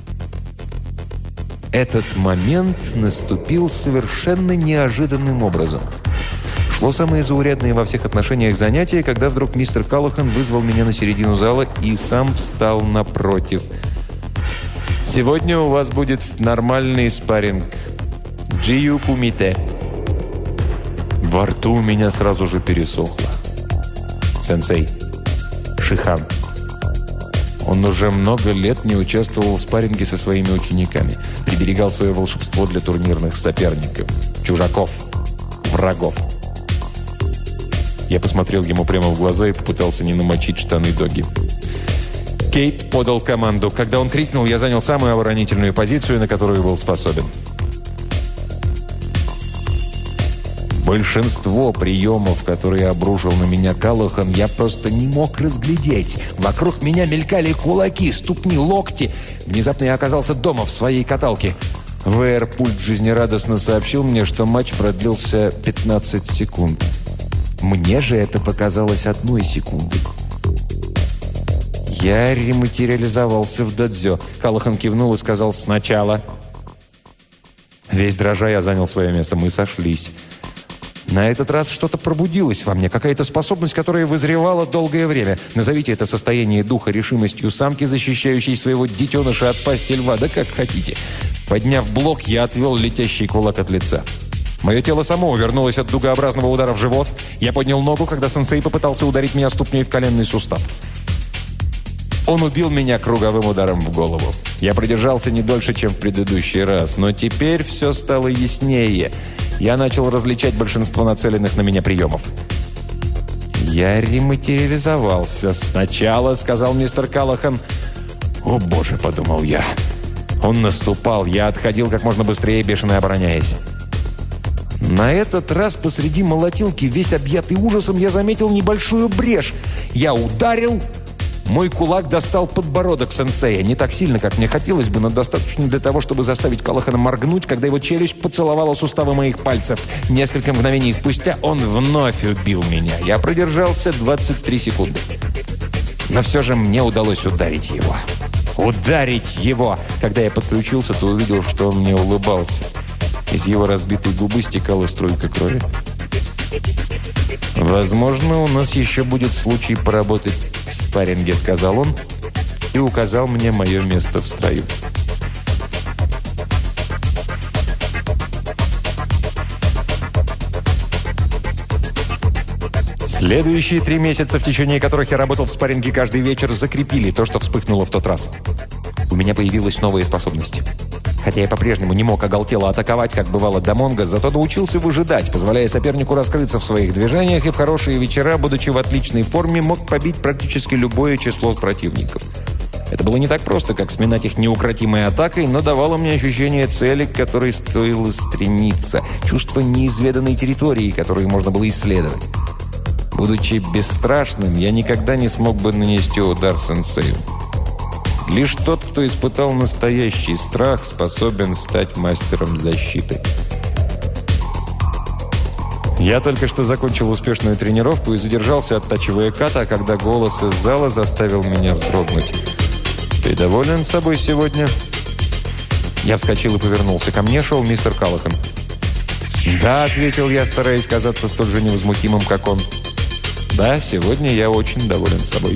A: Этот момент наступил совершенно неожиданным образом. Шло самое заурядное во всех отношениях занятие, когда вдруг мистер Каллахан вызвал меня на середину зала и сам встал напротив. «Сегодня у вас будет нормальный спарринг. Джию Кумите». Во рту у меня сразу же пересохло. Сенсей. Шихан. Он уже много лет не участвовал в спарринге со своими учениками. Приберегал свое волшебство для турнирных соперников. Чужаков. Врагов. Я посмотрел ему прямо в глаза и попытался не намочить штаны Доги. Кейт подал команду. Когда он крикнул, я занял самую оборонительную позицию, на которую был способен. Большинство приемов, которые обрушил на меня Каллахан, я просто не мог разглядеть. Вокруг меня мелькали кулаки, ступни, локти. Внезапно я оказался дома в своей каталке. ВР-пульт жизнерадостно сообщил мне, что матч продлился пятнадцать секунд. Мне же это показалось одной секундой. Я рематериализовался в додзё. Каллахан кивнул и сказал «сначала». Весь дрожа я занял свое место. Мы сошлись. На этот раз что-то пробудилось во мне, какая-то способность, которая вызревала долгое время. Назовите это состояние духа решимостью самки, защищающей своего детеныша от пасти льва, да как хотите. Подняв блок, я отвел летящий кулак от лица. Мое тело само увернулось от дугообразного удара в живот. Я поднял ногу, когда сенсей попытался ударить меня ступней в коленный сустав. Он убил меня круговым ударом в голову. Я продержался не дольше, чем в предыдущий раз, но теперь все стало яснее. Я начал различать большинство нацеленных на меня приемов. Я рематериализовался. «Сначала», — сказал мистер Каллахан. «О, боже», — подумал я. Он наступал, я отходил как можно быстрее, бешено обороняясь. На этот раз посреди молотилки, весь объятый ужасом, я заметил небольшую брешь. Я ударил... Мой кулак достал подбородок сенсея. Не так сильно, как мне хотелось бы, но достаточно для того, чтобы заставить Каллахана моргнуть, когда его челюсть поцеловала суставы моих пальцев. Несколько мгновений спустя он вновь убил меня. Я продержался двадцать три секунды. Но все же мне удалось ударить его. Ударить его! Когда я подключился, то увидел, что он мне улыбался. Из его разбитой губы стекала струйка крови. «Возможно, у нас еще будет случай поработать в спарринге», — сказал он и указал мне мое место в строю. Следующие три месяца, в течение которых я работал в спарринге каждый вечер, закрепили то, что вспыхнуло в тот раз. У меня появилась новая способность. Хотя я по-прежнему не мог оголтело атаковать, как бывало до Монго, зато научился выжидать, позволяя сопернику раскрыться в своих движениях, и в хорошие вечера, будучи в отличной форме, мог побить практически любое число противников. Это было не так просто, как сминать их неукротимой атакой, но давало мне ощущение цели, к которой стоило стремиться, чувство неизведанной территории, которую можно было исследовать. Будучи бесстрашным, я никогда не смог бы нанести удар сенсею. Лишь тот, кто испытал настоящий страх, способен стать мастером защиты. Я только что закончил успешную тренировку и задержался, оттачивая ката, когда голос из зала заставил меня вздрогнуть. «Ты доволен собой сегодня?» Я вскочил и повернулся. Ко мне шел мистер Каллахан. «Да», — ответил я, стараясь казаться столь же невозмутимым, как он. «Да, сегодня я очень доволен собой».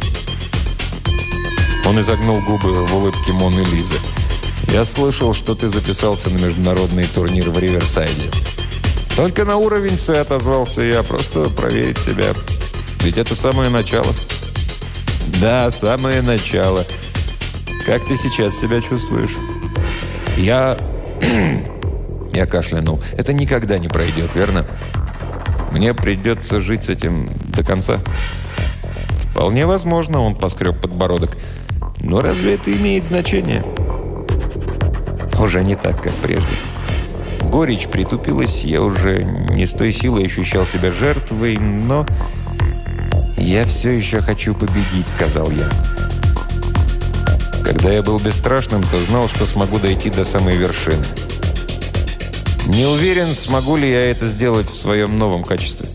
A: Он изогнул губы в улыбке Моны Лизы. «Я слышал, что ты записался на международный турнир в Риверсайде». «Только на уровень С», — отозвался я, — «просто проверить себя. Ведь это самое начало». «Да, самое начало. Как ты сейчас себя чувствуешь?» «Я...» Я кашлянул. «Это никогда не пройдет, верно? Мне придется жить с этим до конца». «Вполне возможно», — он поскреб подбородок. «Но разве это имеет значение?» «Уже не так, как прежде. Горечь притупилась, я уже не с той силой ощущал себя жертвой, но я все еще хочу победить», — сказал я. «Когда я был бесстрашным, то знал, что смогу дойти до самой вершины. Не уверен, смогу ли я это сделать в своем новом качестве».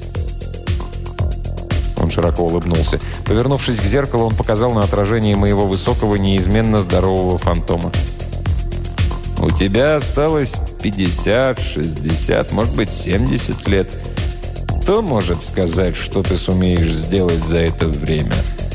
A: Он широко улыбнулся. Повернувшись к зеркалу, он показал на отражение моего высокого, неизменно здорового фантома. «У тебя осталось пятьдесят, шестьдесят, может быть, семьдесят лет. Кто может сказать, что ты сумеешь сделать за это время?»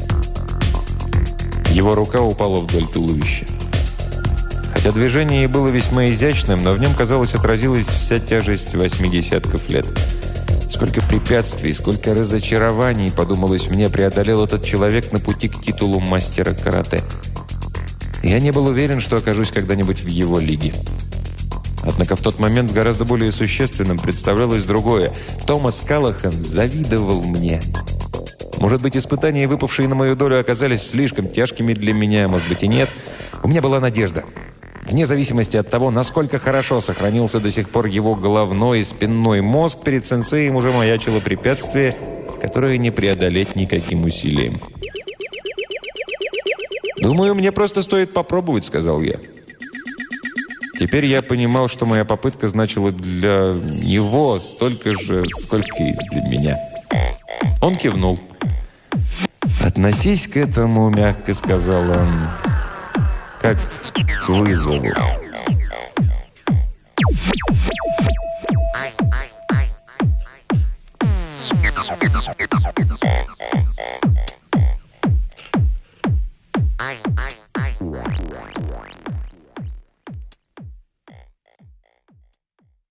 A: Его рука упала вдоль туловища. Хотя движение и было весьма изящным, но в нем, казалось, отразилась вся тяжесть восьмидесятков лет. Сколько препятствий, сколько разочарований, подумалось мне, преодолел этот человек на пути к титулу мастера карате. Я не был уверен, что окажусь когда-нибудь в его лиге. Однако в тот момент гораздо более существенным представлялось другое. Томас Каллахан завидовал мне. Может быть, испытания, выпавшие на мою долю, оказались слишком тяжкими для меня, может быть и нет. У меня была надежда. Вне зависимости от того, насколько хорошо сохранился до сих пор его головной и спинной мозг, перед сенсеем уже маячило препятствие, которое не преодолеть никаким усилием. «Думаю, мне просто стоит попробовать», — сказал я. Теперь я понимал, что моя попытка значила для него столько же, сколько и для меня. Он кивнул. «Относись к этому», — мягко сказал он, — «как к вызову».
C: I, I